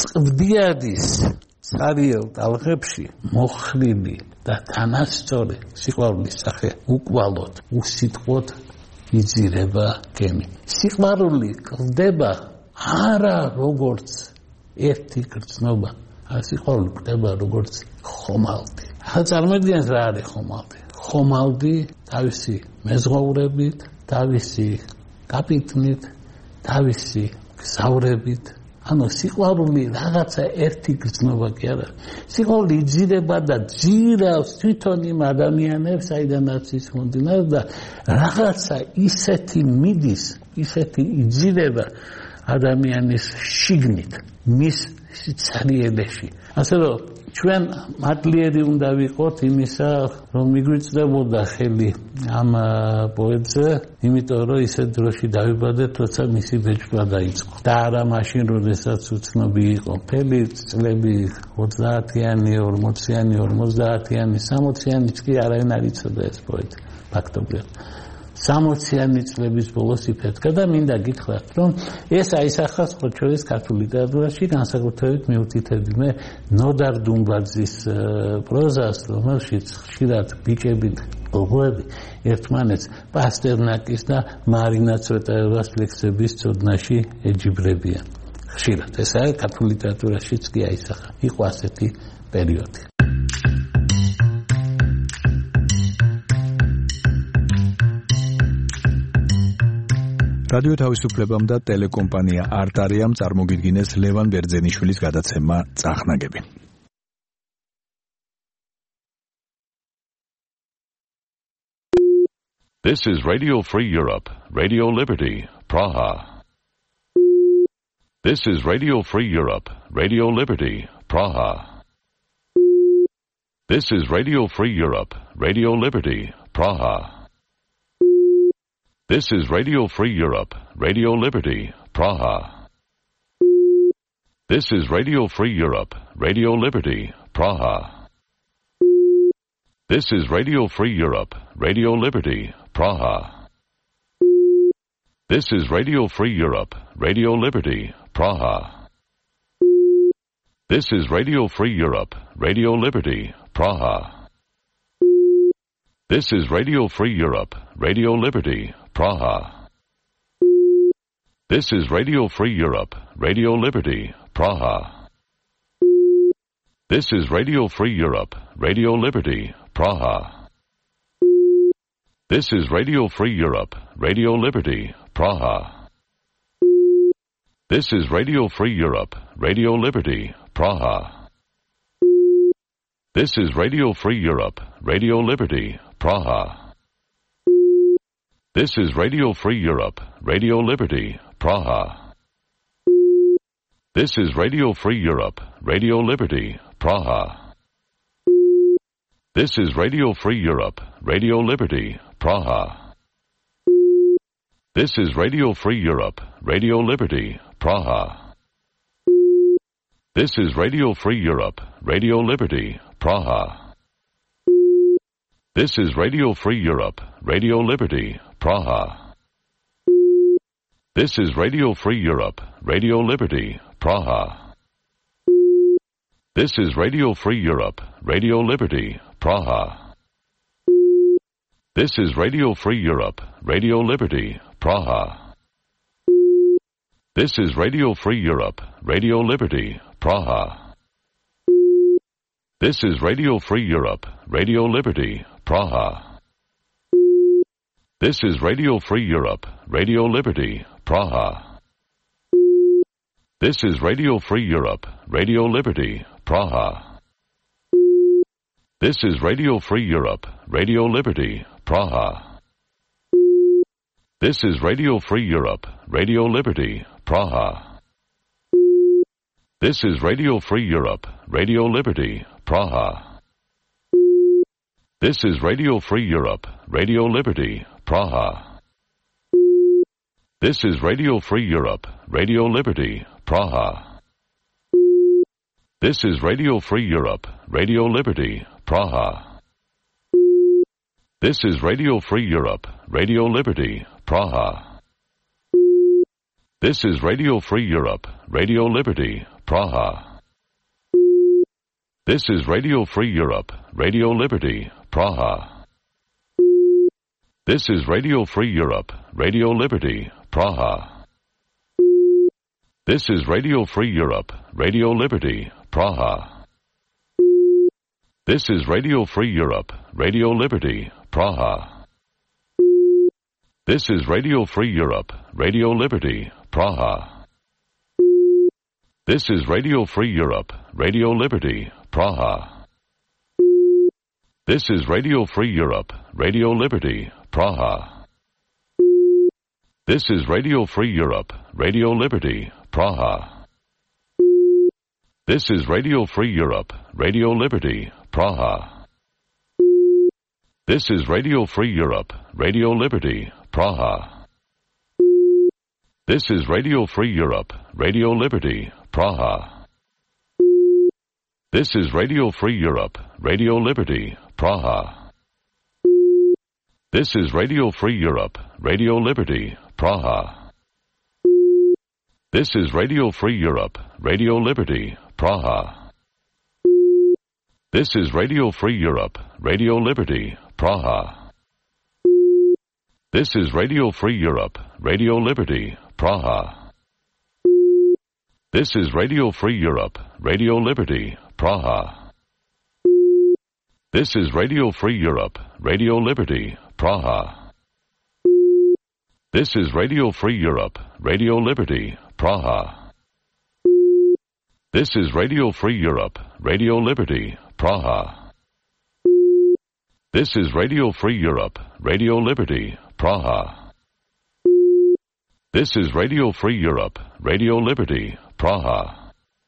წვდიადის цариელ ტალღებში მოხლილი და თანასწორი სიყვარულის სახე უკვალოდ, უსიტყვოდ იძირება გემი. სიყვარული კლდება არა როგორც ერთი გრძნობა, არამედ სიყვარული კლდება როგორც ხომალდი. ახლა წარმოიდგინეთ რა არის ხომალდი. ხომალდი თავისი მეზღვაურებით, თავისი კაპიტნით, თავისი გზავრებით, ანუ სიყვარული რაღაცა ერთი გრძნობა კი არა. სიყვარული იძირება და ძირავს თვითონ იმ ადამიანებს, საიდანაც ის მომდინარეობს და რაღაცა ისეთი მიდის, ისეთი იძირება ადამიანის შიგნით, მის სიცარიელეში. ასე რომ ჩვენ მადლიერი უნდა ვიყოთ იმისა, რომ მიგვიწდებოდა ხელი ამ პოეტზე, იმიტომ რომ ისეთ დროში დავიბადეთ, როცა მისი ბეჭდვა დაიწყო. და არა მაშინ, როდესაც უცნობი იყო. მთელი წლები 30-იანი, 40-იანი, 50-იანი, 60-იანიც კი არავინ არ იცოდა ეს პოეტი. ფაქტობრივად. 60-იანი წლების ბოლოს იფეთქა და მინდა გითხრათ, რომ ეს აისახა სხვა ჩვენის ქართულ ლიტერატურაში განსაკუთრებით მიუთითები მე ნოდარ დუმბაძის პროზას, რომელშიც ხშირად ბიჭები გოგოები ერთმანეთს პასტერნაკის და მარინა ცოტაევას ლექსების ცოდნაში ეჯიბრებიან. ხშირად ეს არის ქართულ ლიტერატურაშიც კი აისახა. იყო ასეთი პერიოდი.
რადიო თავისუფლებამ და ტელეკომპანია არტარიამ წარმოგიდგინეს ლევან ბერძენიშვილის გადაცემა წახნაგები.
This is Radio Free Europe, Radio Liberty, Praha. This is Radio Free Europe, Radio Liberty, Praha. This is Radio Free Europe, Radio Liberty, Praha. This is Radio Free Europe, Radio Liberty, Praha. This is Radio Free Europe, Radio Liberty, Praha. This is Radio Free Europe, Radio Liberty, Praha. This is Radio Free Europe, Radio Liberty, Praha. This is Radio Free Europe, Radio Liberty, Praha. This is Radio Free Europe, Radio Liberty, Praha. This is Radio Free Europe, Radio Liberty, Praha. This is Radio Free Europe, Radio Liberty, Praha. This is Radio Free Europe, Radio Liberty, Praha. This is Radio Free Europe, Radio Liberty, Praha. This is Radio Free Europe, Radio Liberty, Praha. This is Radio Free Europe, Radio Liberty, Praha. This is Radio Free Europe, Radio Liberty, Praha. This is Radio Free Europe, Radio Liberty, Praha. This is Radio Free Europe, Radio Liberty, Praha. This is Radio Free Europe, Radio Liberty, Praha. This is Radio Free Europe, Radio Liberty, Praha. This is Radio Free Europe, Radio Liberty, Praha. This is Radio Free Europe, Radio Liberty, Praha. This is Radio Free Europe, Radio Liberty, Praha. This is Radio Free Europe, Radio Liberty, Praha. This is Radio Free Europe, Radio Liberty, Praha. This is Radio Free Europe, Radio Liberty, Praha. This is Radio Free Europe, Radio Liberty, Praha. This is Radio Free Europe, Radio Liberty, Praha. This is Radio Free Europe, Radio Liberty, Praha. This is Radio Free Europe, Radio Liberty, Praha. This is Radio Free Europe, Radio Liberty, Praha. This is Radio Free Europe, Radio Liberty, Praha. This is Radio Free Europe, Radio Liberty, Praha. This is Radio Free Europe, Radio Liberty, Praha. This is Radio Free Europe, Radio Liberty, Praha. This is Radio Free Europe, Radio Liberty, Praha. This is Radio Free Europe, Radio Liberty, Praha. This is Radio Free Europe, Radio Liberty, Praha. This is Radio Free Europe, Radio Liberty, Praha. This is Radio Free Europe, Radio Liberty, Praha. This is Radio Free Europe, Radio Liberty, Praha. This is Radio Free Europe, Radio Liberty, Praha. This is Radio Free Europe, Radio Liberty, Praha. This is Radio Free Europe, Radio Liberty, Praha. This is Radio Free Europe, Radio Liberty, Praha. This is Radio Free Europe, Radio Liberty, Praha. This is Radio Free Europe, Radio Liberty, Praha. This is Radio Free Europe, Radio Liberty, Praha. This is Radio Free Europe, Radio Liberty, Praha. This is Radio Free Europe, Radio Liberty, Praha. This is Radio Free Europe, Radio Liberty, Praha. This is Radio Free Europe, Radio Liberty, Praha. This is Radio Free Europe, Radio Liberty, Praha. This is Radio Free Europe, Radio Liberty, Praha. This is Radio Free Europe, Radio Liberty, Praha. This is Radio Free Europe, Radio Liberty, Praha. This is Radio Free Europe, Radio Liberty, Praha.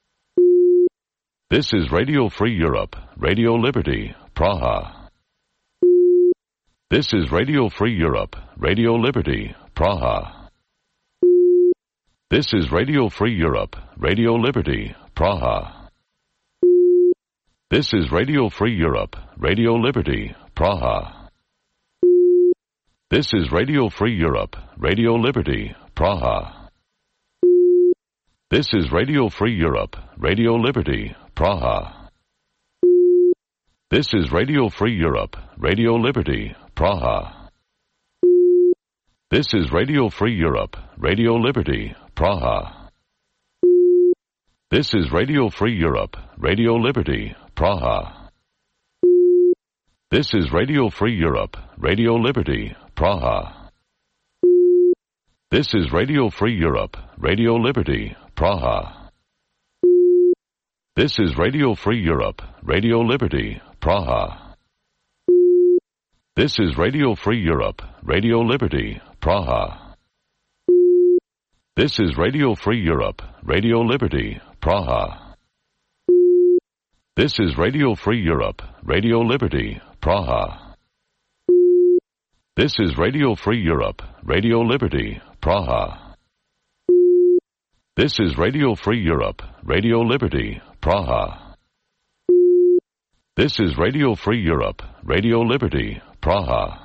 This is Radio Free Europe, Radio Liberty, Praha. This is Radio Free Europe, Radio Liberty, Praha. This is Radio Free Europe, Radio Liberty, Praha. This is Radio Free Europe, Radio Liberty, Praha. This is Radio Free Europe, Radio Liberty, Praha. This is Radio Free Europe, Radio Liberty, Praha. This is Radio Free Europe, Radio Liberty, Praha. This is Radio Free Europe, Radio Liberty, Praha. This is Radio Free Europe, Radio Liberty, Praha. This is Radio Free Europe, Radio Liberty, Praha. This is Radio Free Europe, Radio Liberty, Praha. This is Radio Free Europe, Radio Liberty, Praha. This is Radio Free Europe, Radio Liberty, Praha. This is Radio Free Europe, Radio Liberty, Praha. This is Radio Free Europe, Radio Liberty, Praha. This is Radio Free Europe, Radio Liberty, Praha. This is Radio Free Europe, Radio Liberty, Praha. This is Radio Free Europe, Radio Liberty, Praha.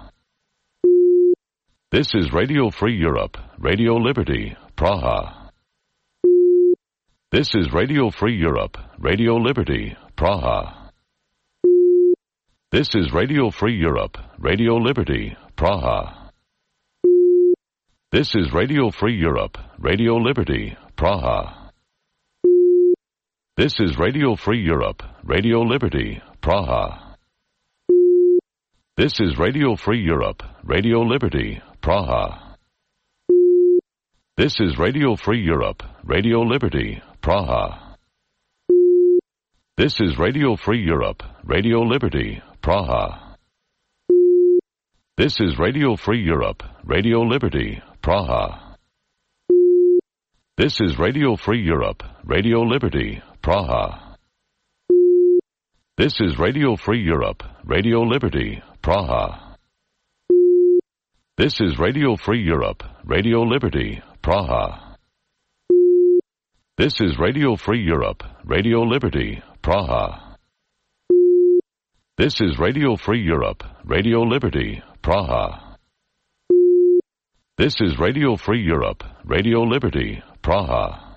This is Radio Free Europe, Radio Liberty, Praha. This is Radio Free Europe, Radio Liberty, Praha. This is Radio Free Europe, Radio Liberty, Praha. This is Radio Free Europe, Radio Liberty, Praha. This is Radio Free Europe, Radio Liberty, Praha. This is Radio Free Europe, Radio Liberty, Praha. This is Radio Free Europe, Radio Liberty, Praha. This is Radio Free Europe, Radio Liberty, Praha. This is Radio Free Europe, Radio Liberty, Praha. This is Radio Free Europe, Radio Liberty, Praha. This is Radio Free Europe, Radio Liberty, Praha. This is Radio Free Europe, Radio Liberty, Praha. This is Radio Free Europe, Radio Liberty, Praha. This is Radio Free Europe, Radio Liberty, Praha. This is Radio Free Europe, Radio Liberty, Praha.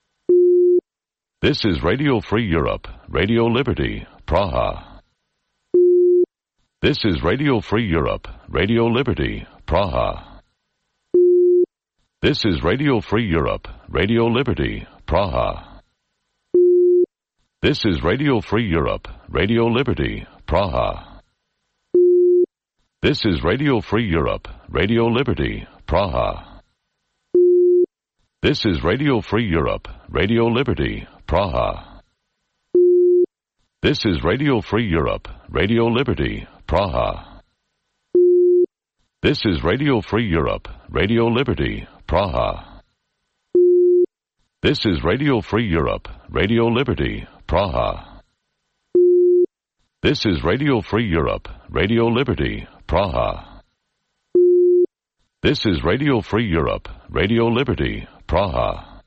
This is Radio Free Europe, Radio Liberty, Praha. This is Radio Free Europe, Radio Liberty, Praha. This is Radio Free Europe, Radio Liberty, Praha. This is Radio Free Europe, Radio Liberty, Praha. This is Radio Free Europe, Radio Liberty, Praha. This is Radio Free Europe, Radio Liberty, Praha. This is Radio Free Europe, Radio Liberty, Praha. This is Radio Free Europe, Radio Liberty, Praha. This is Radio Free Europe, Radio Liberty, Praha. This is Radio Free Europe, Radio Liberty, Praha. This is Radio Free Europe, Radio Liberty, Praha.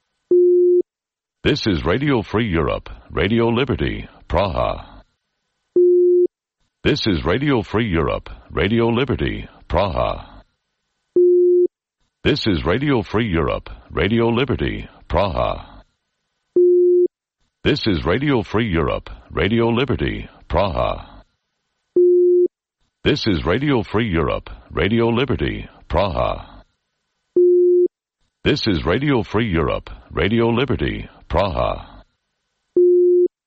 This is Radio Free Europe, Radio Liberty, Praha. This is Radio Free Europe, Radio Liberty, Praha. This is Radio Free Europe, Radio Liberty, Praha. This is Radio Free Europe, Radio Liberty, Praha. This is Radio Free Europe, Radio Liberty, Praha. This is Radio Free Europe, Radio Liberty, Praha.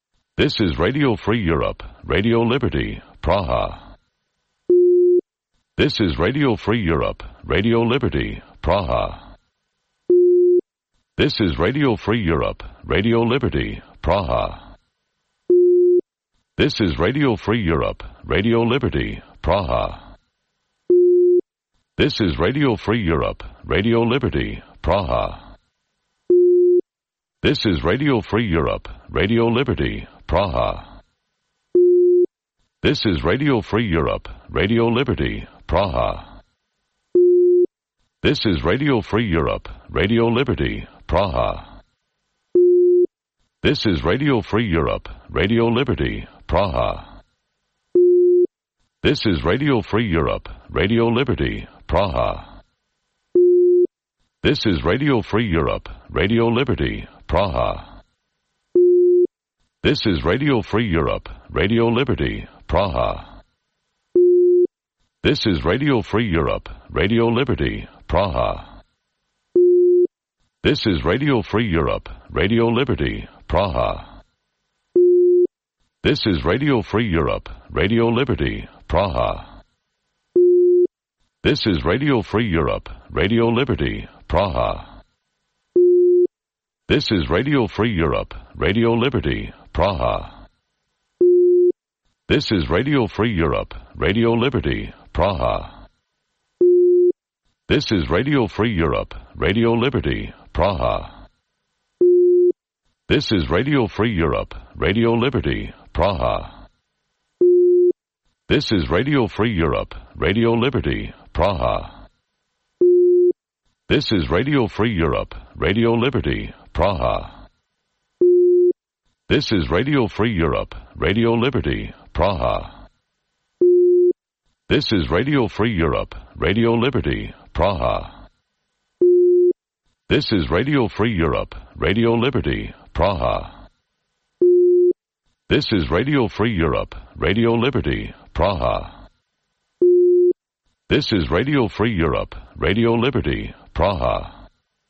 This is Radio Free Europe, Radio Liberty, Praha. This is Radio Free Europe, Radio Liberty, Praha. This is Radio Free Europe, Radio Liberty, Praha. This is Radio Free Europe, Radio Liberty, Praha. This is Radio Free Europe, Radio Liberty, Praha. This is Radio Free Europe, Radio Liberty, Praha. This is Radio Free Europe, Radio Liberty, Praha. This is Radio Free Europe, Radio Liberty, Praha. This is Radio Free Europe, Radio Liberty, Praha. This is Radio Free Europe, Radio Liberty, Praha. This is Radio Free Europe, Radio Liberty, Praha. This is Radio Free Europe, Radio Liberty, Praha. This is Radio Free Europe, Radio Liberty, Praha. This is Radio Free Europe, Radio Liberty, Praha. This is Radio Free Europe, Radio Liberty, Praha. This is Radio Free Europe, Radio Liberty, Praha. This is Radio Free Europe, Radio Liberty, Praha. This is Radio Free Europe, Radio Liberty, Praha. This is Radio Free Europe, Radio Liberty, Praha. This is Radio Free Europe, Radio Liberty, Praha. This is Radio Free Europe, Radio Liberty, Praha. This is Radio Free Europe, Radio Liberty, Praha. This is Radio Free Europe, Radio Liberty, Praha. This is Radio Free Europe, Radio Liberty, Praha. This is Radio Free Europe, Radio Liberty, Praha. This is Radio Free Europe, Radio Liberty, Praha. This is Radio Free Europe, Radio Liberty, Praha.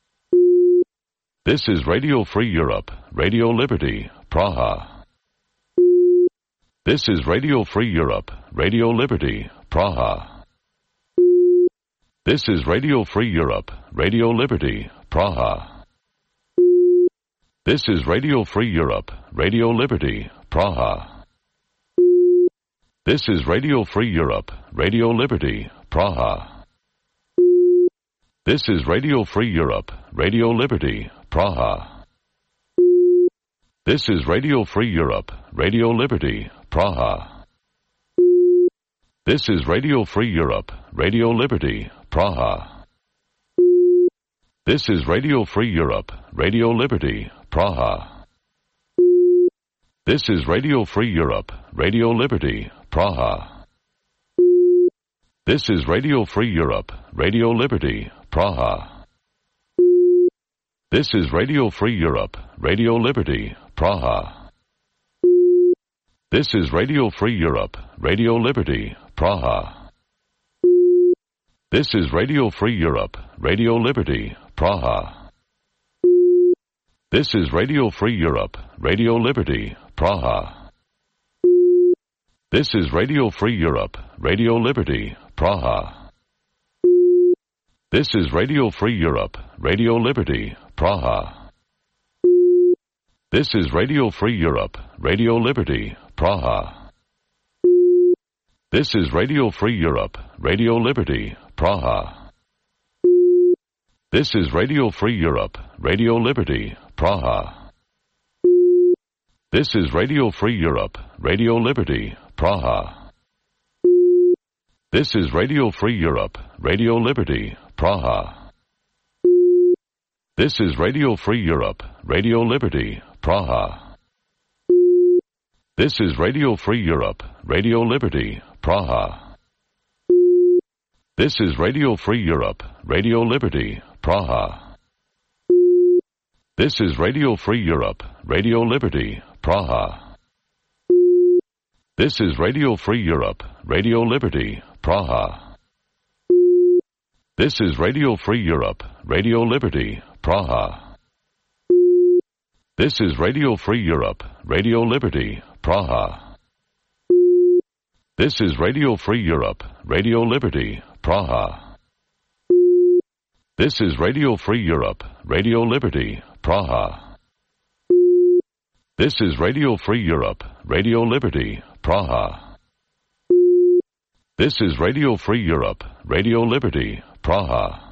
This is Radio Free Europe, Radio Liberty, Praha. This is Radio Free Europe, Radio Liberty, Praha. This is Radio Free Europe, Radio Liberty, Praha. This is Radio Free Europe, Radio Liberty, Praha. This is Radio Free Europe, Radio Liberty, Praha. This is Radio Free Europe, Radio Liberty, Praha. This is Radio Free Europe, Radio Liberty, Praha. This is Radio Free Europe, Radio Liberty, Praha. This is Radio Free Europe, Radio Liberty, Praha. This is Radio Free Europe, Radio Liberty, Praha. This is Radio Free Europe, Radio Liberty, Praha. This is Radio Free Europe, Radio Liberty, Praha. This is Radio Free Europe, Radio Liberty, Praha. This is Radio Free Europe, Radio Liberty, Praha. This is Radio Free Europe, Radio Liberty, Praha. This is Radio Free Europe, Radio Liberty, Praha. This is Radio Free Europe, Radio Liberty, Praha. This is Radio Free Europe, Radio Liberty, Praha. This is Radio Free Europe, Radio Liberty, Praha. This is Radio Free Europe, Radio Liberty, Praha. This is Radio Free Europe, Radio Liberty, Praha. This is Radio Free Europe, Radio Liberty, Praha. This is Radio Free Europe, Radio Liberty, Praha. This is Radio Free Europe, Radio Liberty, Praha. This is Radio Free Europe, Radio Liberty, Praha. This is Radio Free Europe, Radio Liberty, Praha. This is Radio Free Europe, Radio Liberty, Praha. This is Radio Free Europe, Radio Liberty, Praha. This is Radio Free Europe, Radio Liberty, Praha. This is Radio Free Europe, Radio Liberty, Praha. This is Radio Free Europe, Radio Liberty, Praha. This is Radio Free Europe, Radio Liberty, Praha. This is Radio Free Europe, Radio Liberty, Praha.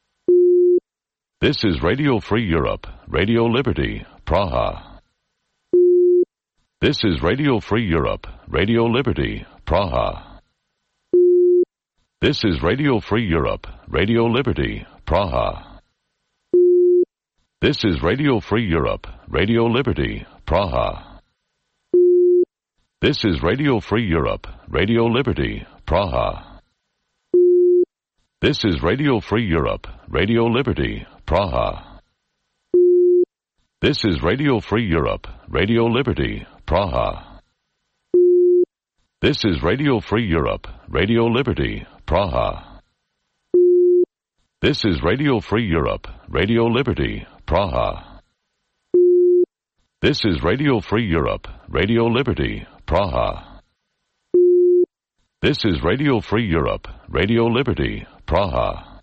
This is Radio Free Europe, Radio Liberty, Praha. This is Radio Free Europe, Radio Liberty, Praha. This is Radio Free Europe, Radio Liberty, Praha. This is Radio Free Europe, Radio Liberty, Praha. This is Radio Free Europe, Radio Liberty, Praha. This is Radio Free Europe, Radio Liberty, Praha. This is Radio Free Europe, Radio Liberty, Praha. This is Radio Free Europe, Radio Liberty, Praha. This is Radio Free Europe, Radio Liberty, Praha. This is Radio Free Europe, Radio Liberty, Praha. This is Radio Free Europe, Radio Liberty, Praha.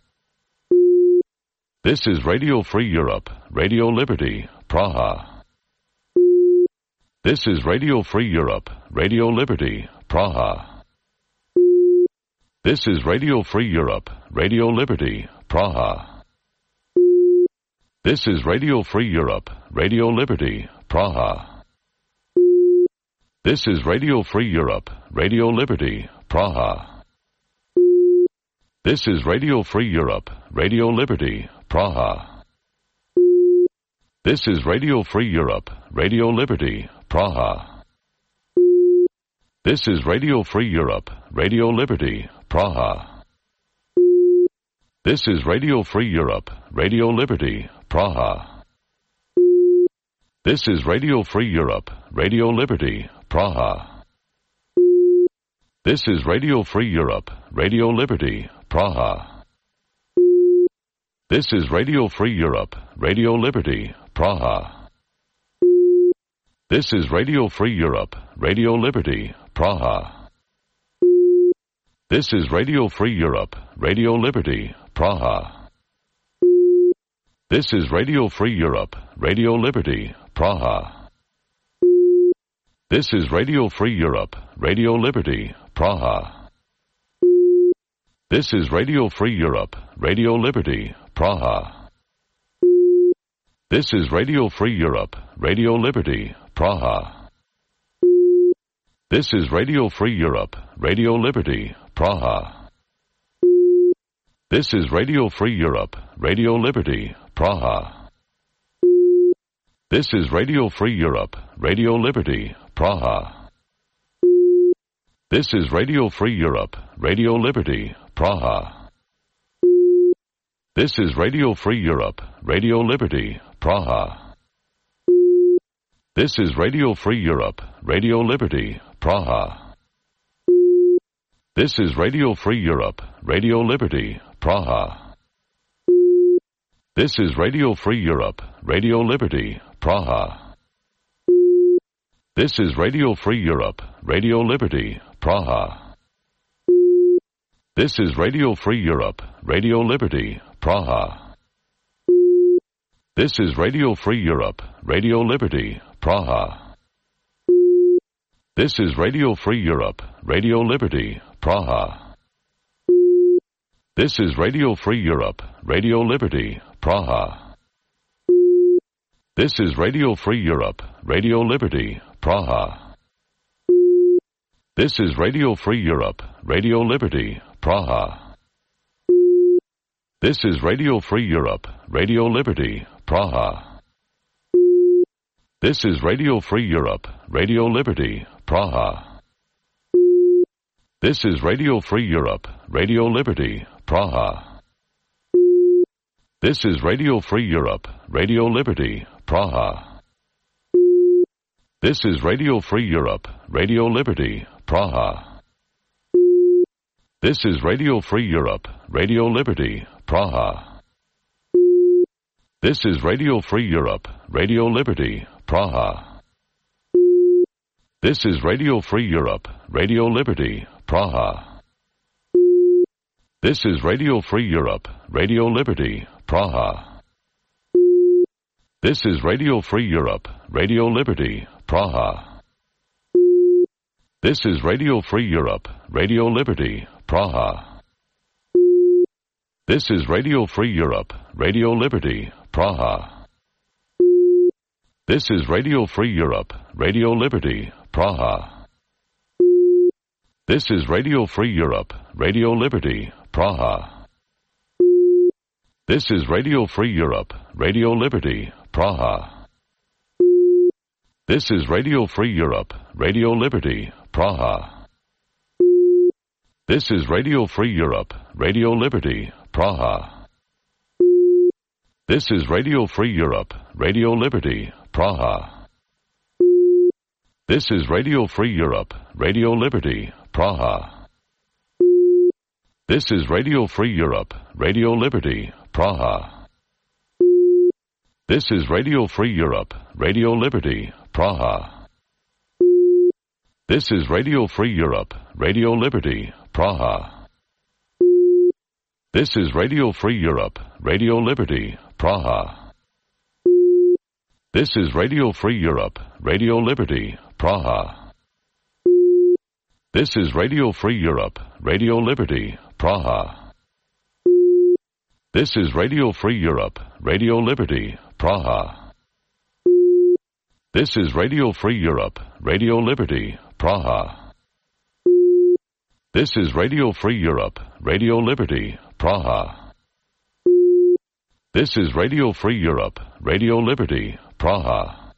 This is Radio Free Europe, Radio Liberty, Praha. This is Radio Free Europe, Radio Liberty, Praha. This is Radio Free Europe, Radio Liberty, Praha. This is Radio Free Europe, Radio Liberty, Praha. This is Radio Free Europe, Radio Liberty, Praha. This is Radio Free Europe, Radio Liberty, Praha. This is Radio Free Europe, Radio Liberty, Praha. This is Radio Free Europe, Radio Liberty, Praha. This is Radio Free Europe, Radio Liberty, Praha. This is Radio Free Europe, Radio Liberty, Praha. This is Radio Free Europe, Radio Liberty, Praha. This is Radio Free Europe, Radio Liberty, Praha. This is Radio Free Europe, Radio Liberty, Praha. This is Radio Free Europe, Radio Liberty, Praha. This is Radio Free Europe, Radio Liberty, Praha. This is Radio Free Europe, Radio Liberty, Praha. This is Radio Free Europe, Radio Liberty, Praha. This is Radio Free Europe, Radio Liberty, Praha. This is Radio Free Europe, Radio Liberty, Praha. This is Radio Free Europe, Radio Liberty, Praha. This is Radio Free Europe, Radio Liberty, Praha. This is Radio Free Europe, Radio Liberty, Praha. This is Radio Free Europe, Radio Liberty, Praha. This is Radio Free Europe, Radio Liberty, Praha. This is Radio Free Europe, Radio Liberty, Praha. This is Radio Free Europe, Radio Liberty, Praha. This is Radio Free Europe, Radio Liberty, Praha. This is Radio Free Europe, Radio Liberty, Praha. This is Radio Free Europe, Radio Liberty, Praha. This is Radio Free Europe, Radio Liberty, Praha. This is Radio Free Europe, Radio Liberty, Praha. This is Radio Free Europe, Radio Liberty, Praha. This is Radio Free Europe, Radio Liberty, Praha. This is Radio Free Europe, Radio Liberty, Praha. This is Radio Free Europe, Radio Liberty, Praha. This is Radio Free Europe, Radio Liberty, Praha. This is Radio Free Europe, Radio Liberty, Praha. This is Radio Free Europe, Radio Liberty, Praha. This is Radio Free Europe, Radio Liberty, Praha. This is Radio Free Europe, Radio Liberty, Praha. This is Radio Free Europe, Radio Liberty, Praha. This is Radio Free Europe, Radio Liberty, Praha. This is Radio Free Europe, Radio Liberty, Praha. This is Radio Free Europe, Radio Liberty, Praha. This is Radio Free Europe, Radio Liberty, Praha. This is Radio Free Europe, Radio Liberty, Praha. This is Radio Free Europe, Radio Liberty, Praha. This is Radio Free Europe, Radio Liberty, Praha. This is Radio Free Europe, Radio Liberty, Praha. This is Radio Free Europe, Radio Liberty, Praha. This is Radio Free Europe, Radio Liberty, Praha. This is Radio Free Europe, Radio Liberty, Praha. This is Radio Free Europe, Radio Liberty, Praha. This is Radio Free Europe, Radio Liberty, Praha. This is Radio Free Europe, Radio Liberty, Praha. This is Radio Free Europe, Radio Liberty, Praha. This is Radio Free Europe, Radio Liberty, Praha. This is Radio Free Europe, Radio Liberty, Praha. This is Radio Free Europe, Radio Liberty, Praha. This is Radio Free Europe, Radio Liberty, Praha. This is Radio Free Europe, Radio Liberty, Praha. This is Radio Free Europe, Radio Liberty, Praha.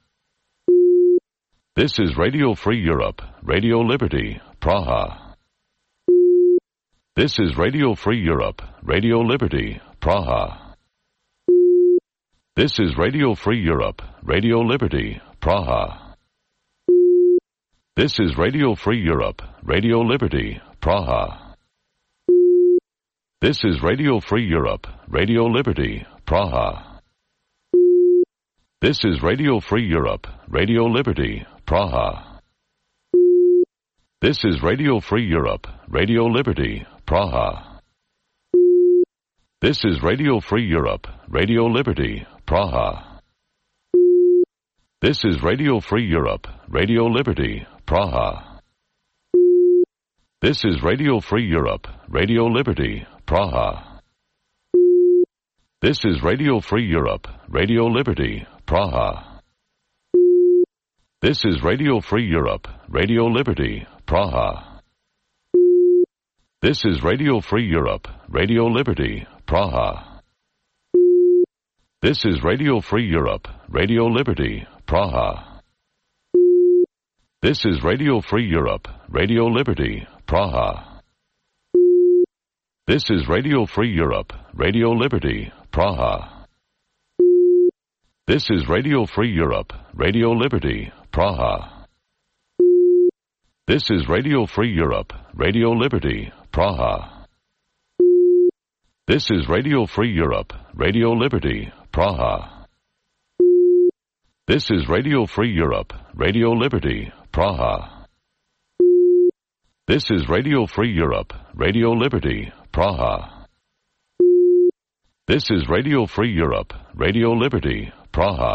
This is Radio Free Europe, Radio Liberty, Praha. This is Radio Free Europe, Radio Liberty, Praha. This is Radio Free Europe, Radio Liberty, Praha. This is Radio Free Europe, Radio Liberty, Praha. This is Radio Free Europe, Radio Liberty, Praha. This is Radio Free Europe, Radio Liberty, Praha. This is Radio Free Europe, Radio Liberty, Praha. This is Radio Free Europe, Radio Liberty, Praha. This is Radio Free Europe, Radio Liberty, Praha. This is Radio Free Europe, Radio Liberty, Praha. This is Radio Free Europe, Radio Liberty, Praha. This is Radio Free Europe, Radio Liberty, Praha. This is Radio Free Europe, Radio Liberty, Praha. This is Radio Free Europe, Radio Liberty, Praha. This is Radio Free Europe, Radio Liberty, Praha. This is Radio Free Europe, Radio Liberty, Praha. This is Radio Free Europe, Radio Liberty, Praha. This is Radio Free Europe, Radio Liberty, Praha. This is Radio Free Europe, Radio Liberty, Praha. This is Radio Free Europe, Radio Liberty, Praha. This is Radio Free Europe, Radio Liberty, Praha. This is Radio Free Europe, Radio Liberty, Praha.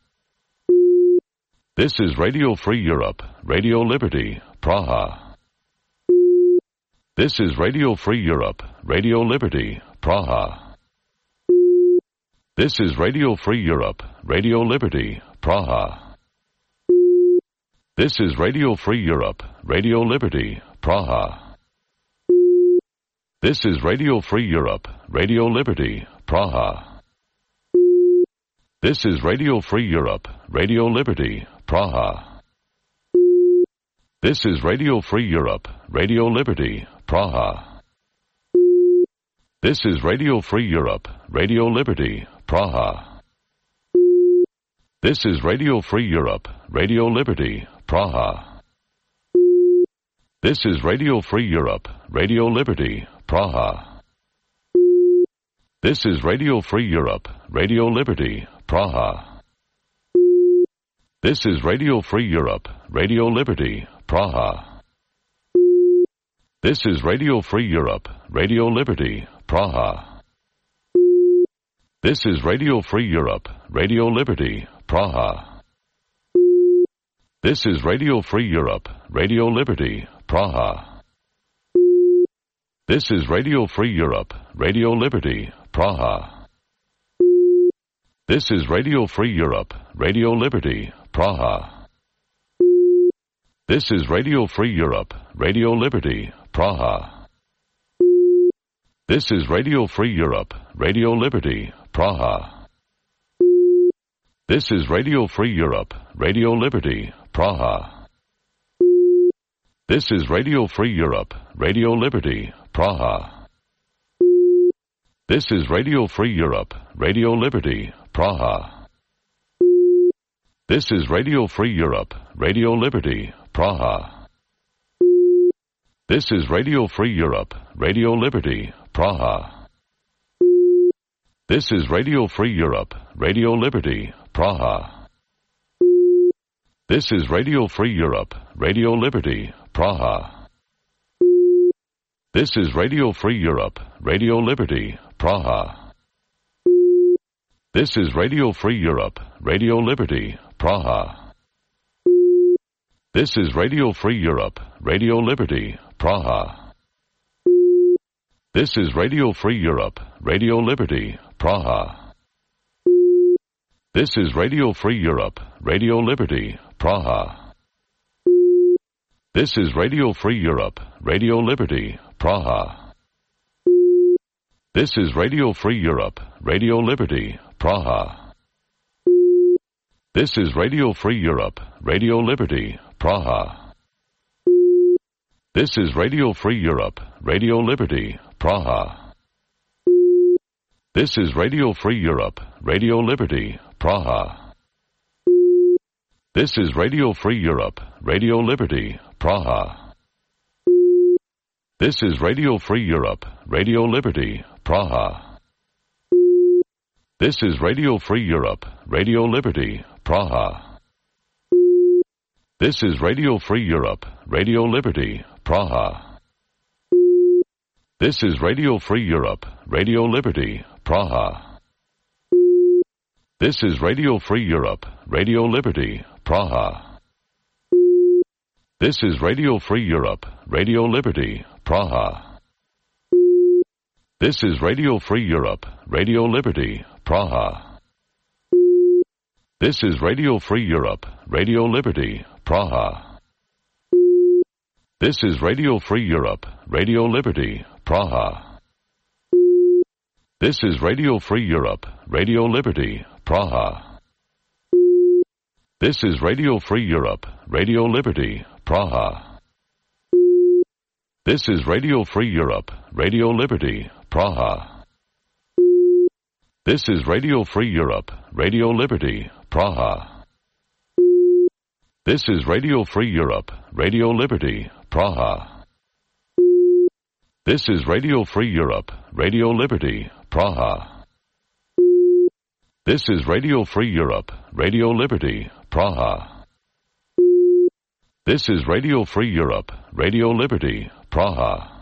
This is Radio Free Europe, Radio Liberty, Praha. This is Radio Free Europe, Radio Liberty, Praha. This is Radio Free Europe, Radio Liberty, Praha. This is Radio Free Europe, Radio Liberty, Praha. This is Radio Free Europe, Radio Liberty, Praha. This is Radio Free Europe, Radio Liberty, Praha. This is Radio Free Europe, Radio Liberty, Praha. This is Radio Free Europe, Radio Liberty, Praha. This is Radio Free Europe, Radio Liberty, Praha. This is Radio Free Europe, Radio Liberty, Praha. This is Radio Free Europe, Radio Liberty, Praha. This is Radio Free Europe, Radio Liberty, Praha. This is Radio Free Europe, Radio Liberty, Praha. This is Radio Free Europe, Radio Liberty, Praha. This is Radio Free Europe, Radio Liberty, Praha. This is Radio Free Europe, Radio Liberty, Praha. This is Radio Free Europe, Radio Liberty, Praha. This is Radio Free Europe, Radio Liberty, Praha. This is Radio Free Europe, Radio Liberty, Praha. This is Radio Free Europe, Radio Liberty, Praha. This is Radio Free Europe, Radio Liberty, Praha. This is Radio Free Europe, Radio Liberty, Praha. This is Radio Free Europe, Radio Liberty, Praha. This is Radio Free Europe, Radio Liberty, Praha. This is Radio Free Europe, Radio Liberty, Praha. This is Radio Free Europe, Radio Liberty, Praha. This is Radio Free Europe, Radio Liberty, Praha. This is Radio Free Europe, Radio Liberty, Praha. This is Radio Free Europe, Radio Liberty, Praha. This is Radio Free Europe, Radio Liberty, Praha. This is Radio Free Europe, Radio Liberty, Praha. This is Radio Free Europe, Radio Liberty, Praha. This is Radio Free Europe, Radio Liberty, Praha. This is Radio Free Europe, Radio Liberty, Praha. This is Radio Free Europe, Radio Liberty, Praha. This is Radio Free Europe, Radio Liberty, Praha. This is Radio Free Europe, Radio Liberty, Praha. This is Radio Free Europe, Radio Liberty, Praha. This is Radio Free Europe, Radio Liberty, Praha. This is Radio Free Europe, Radio Liberty, Praha. This is Radio Free Europe, Radio Liberty, Praha. This is Radio Free Europe, Radio Liberty, Praha. This is Radio Free Europe, Radio Liberty, Praha. This is Radio Free Europe, Radio Liberty, Praha. This is Radio Free Europe, Radio Liberty, Praha. This is Radio Free Europe, Radio Liberty, Praha. This is Radio Free Europe, Radio Liberty, Praha. This is Radio Free Europe, Radio Liberty, Praha. This is Radio Free Europe, Radio Liberty, Praha. This is Radio Free Europe, Radio Liberty, Praha. This is Radio Free Europe, Radio Liberty, Praha. This is Radio Free Europe, Radio Liberty, Praha. This is Radio Free Europe, Radio Liberty, Praha. This is Radio Free Europe, Radio Liberty, Praha.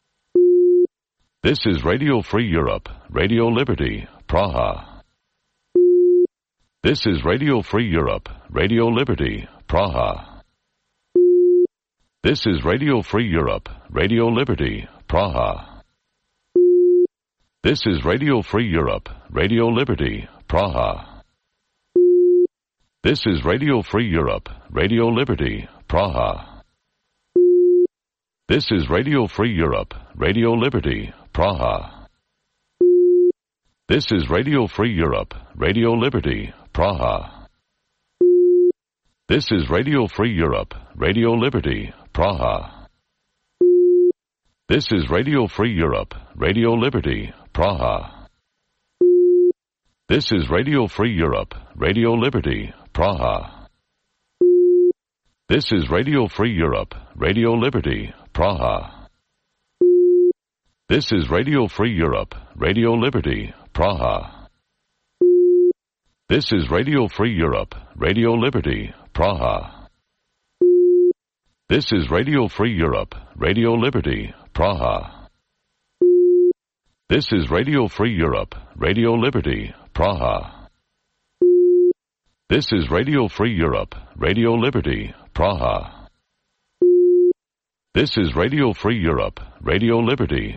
This is Radio Free Europe, Radio Liberty, Praha. This is Radio Free Europe, Radio Liberty, Praha. This is Radio Free Europe, Radio Liberty, Praha. This is Radio Free Europe, Radio Liberty, Praha. This is Radio Free Europe, Radio Liberty, Praha. This is Radio Free Europe, Radio Liberty, Praha. This is Radio Free Europe, Radio Liberty, Praha. This is Radio Free Europe, Radio Liberty, Praha. This is Radio Free Europe, Radio Liberty, Praha. This is Radio Free Europe, Radio Liberty, Praha. This is Radio Free Europe, Radio Liberty, Praha. This is Radio Free Europe, Radio Liberty, Praha. This is Radio Free Europe, Radio Liberty, Praha. This is Radio Free Europe, Radio Liberty, Praha. This is Radio Free Europe, Radio Liberty, Praha. This is Radio Free Europe, Radio Liberty, Praha. This is Radio Free Europe, Radio Liberty,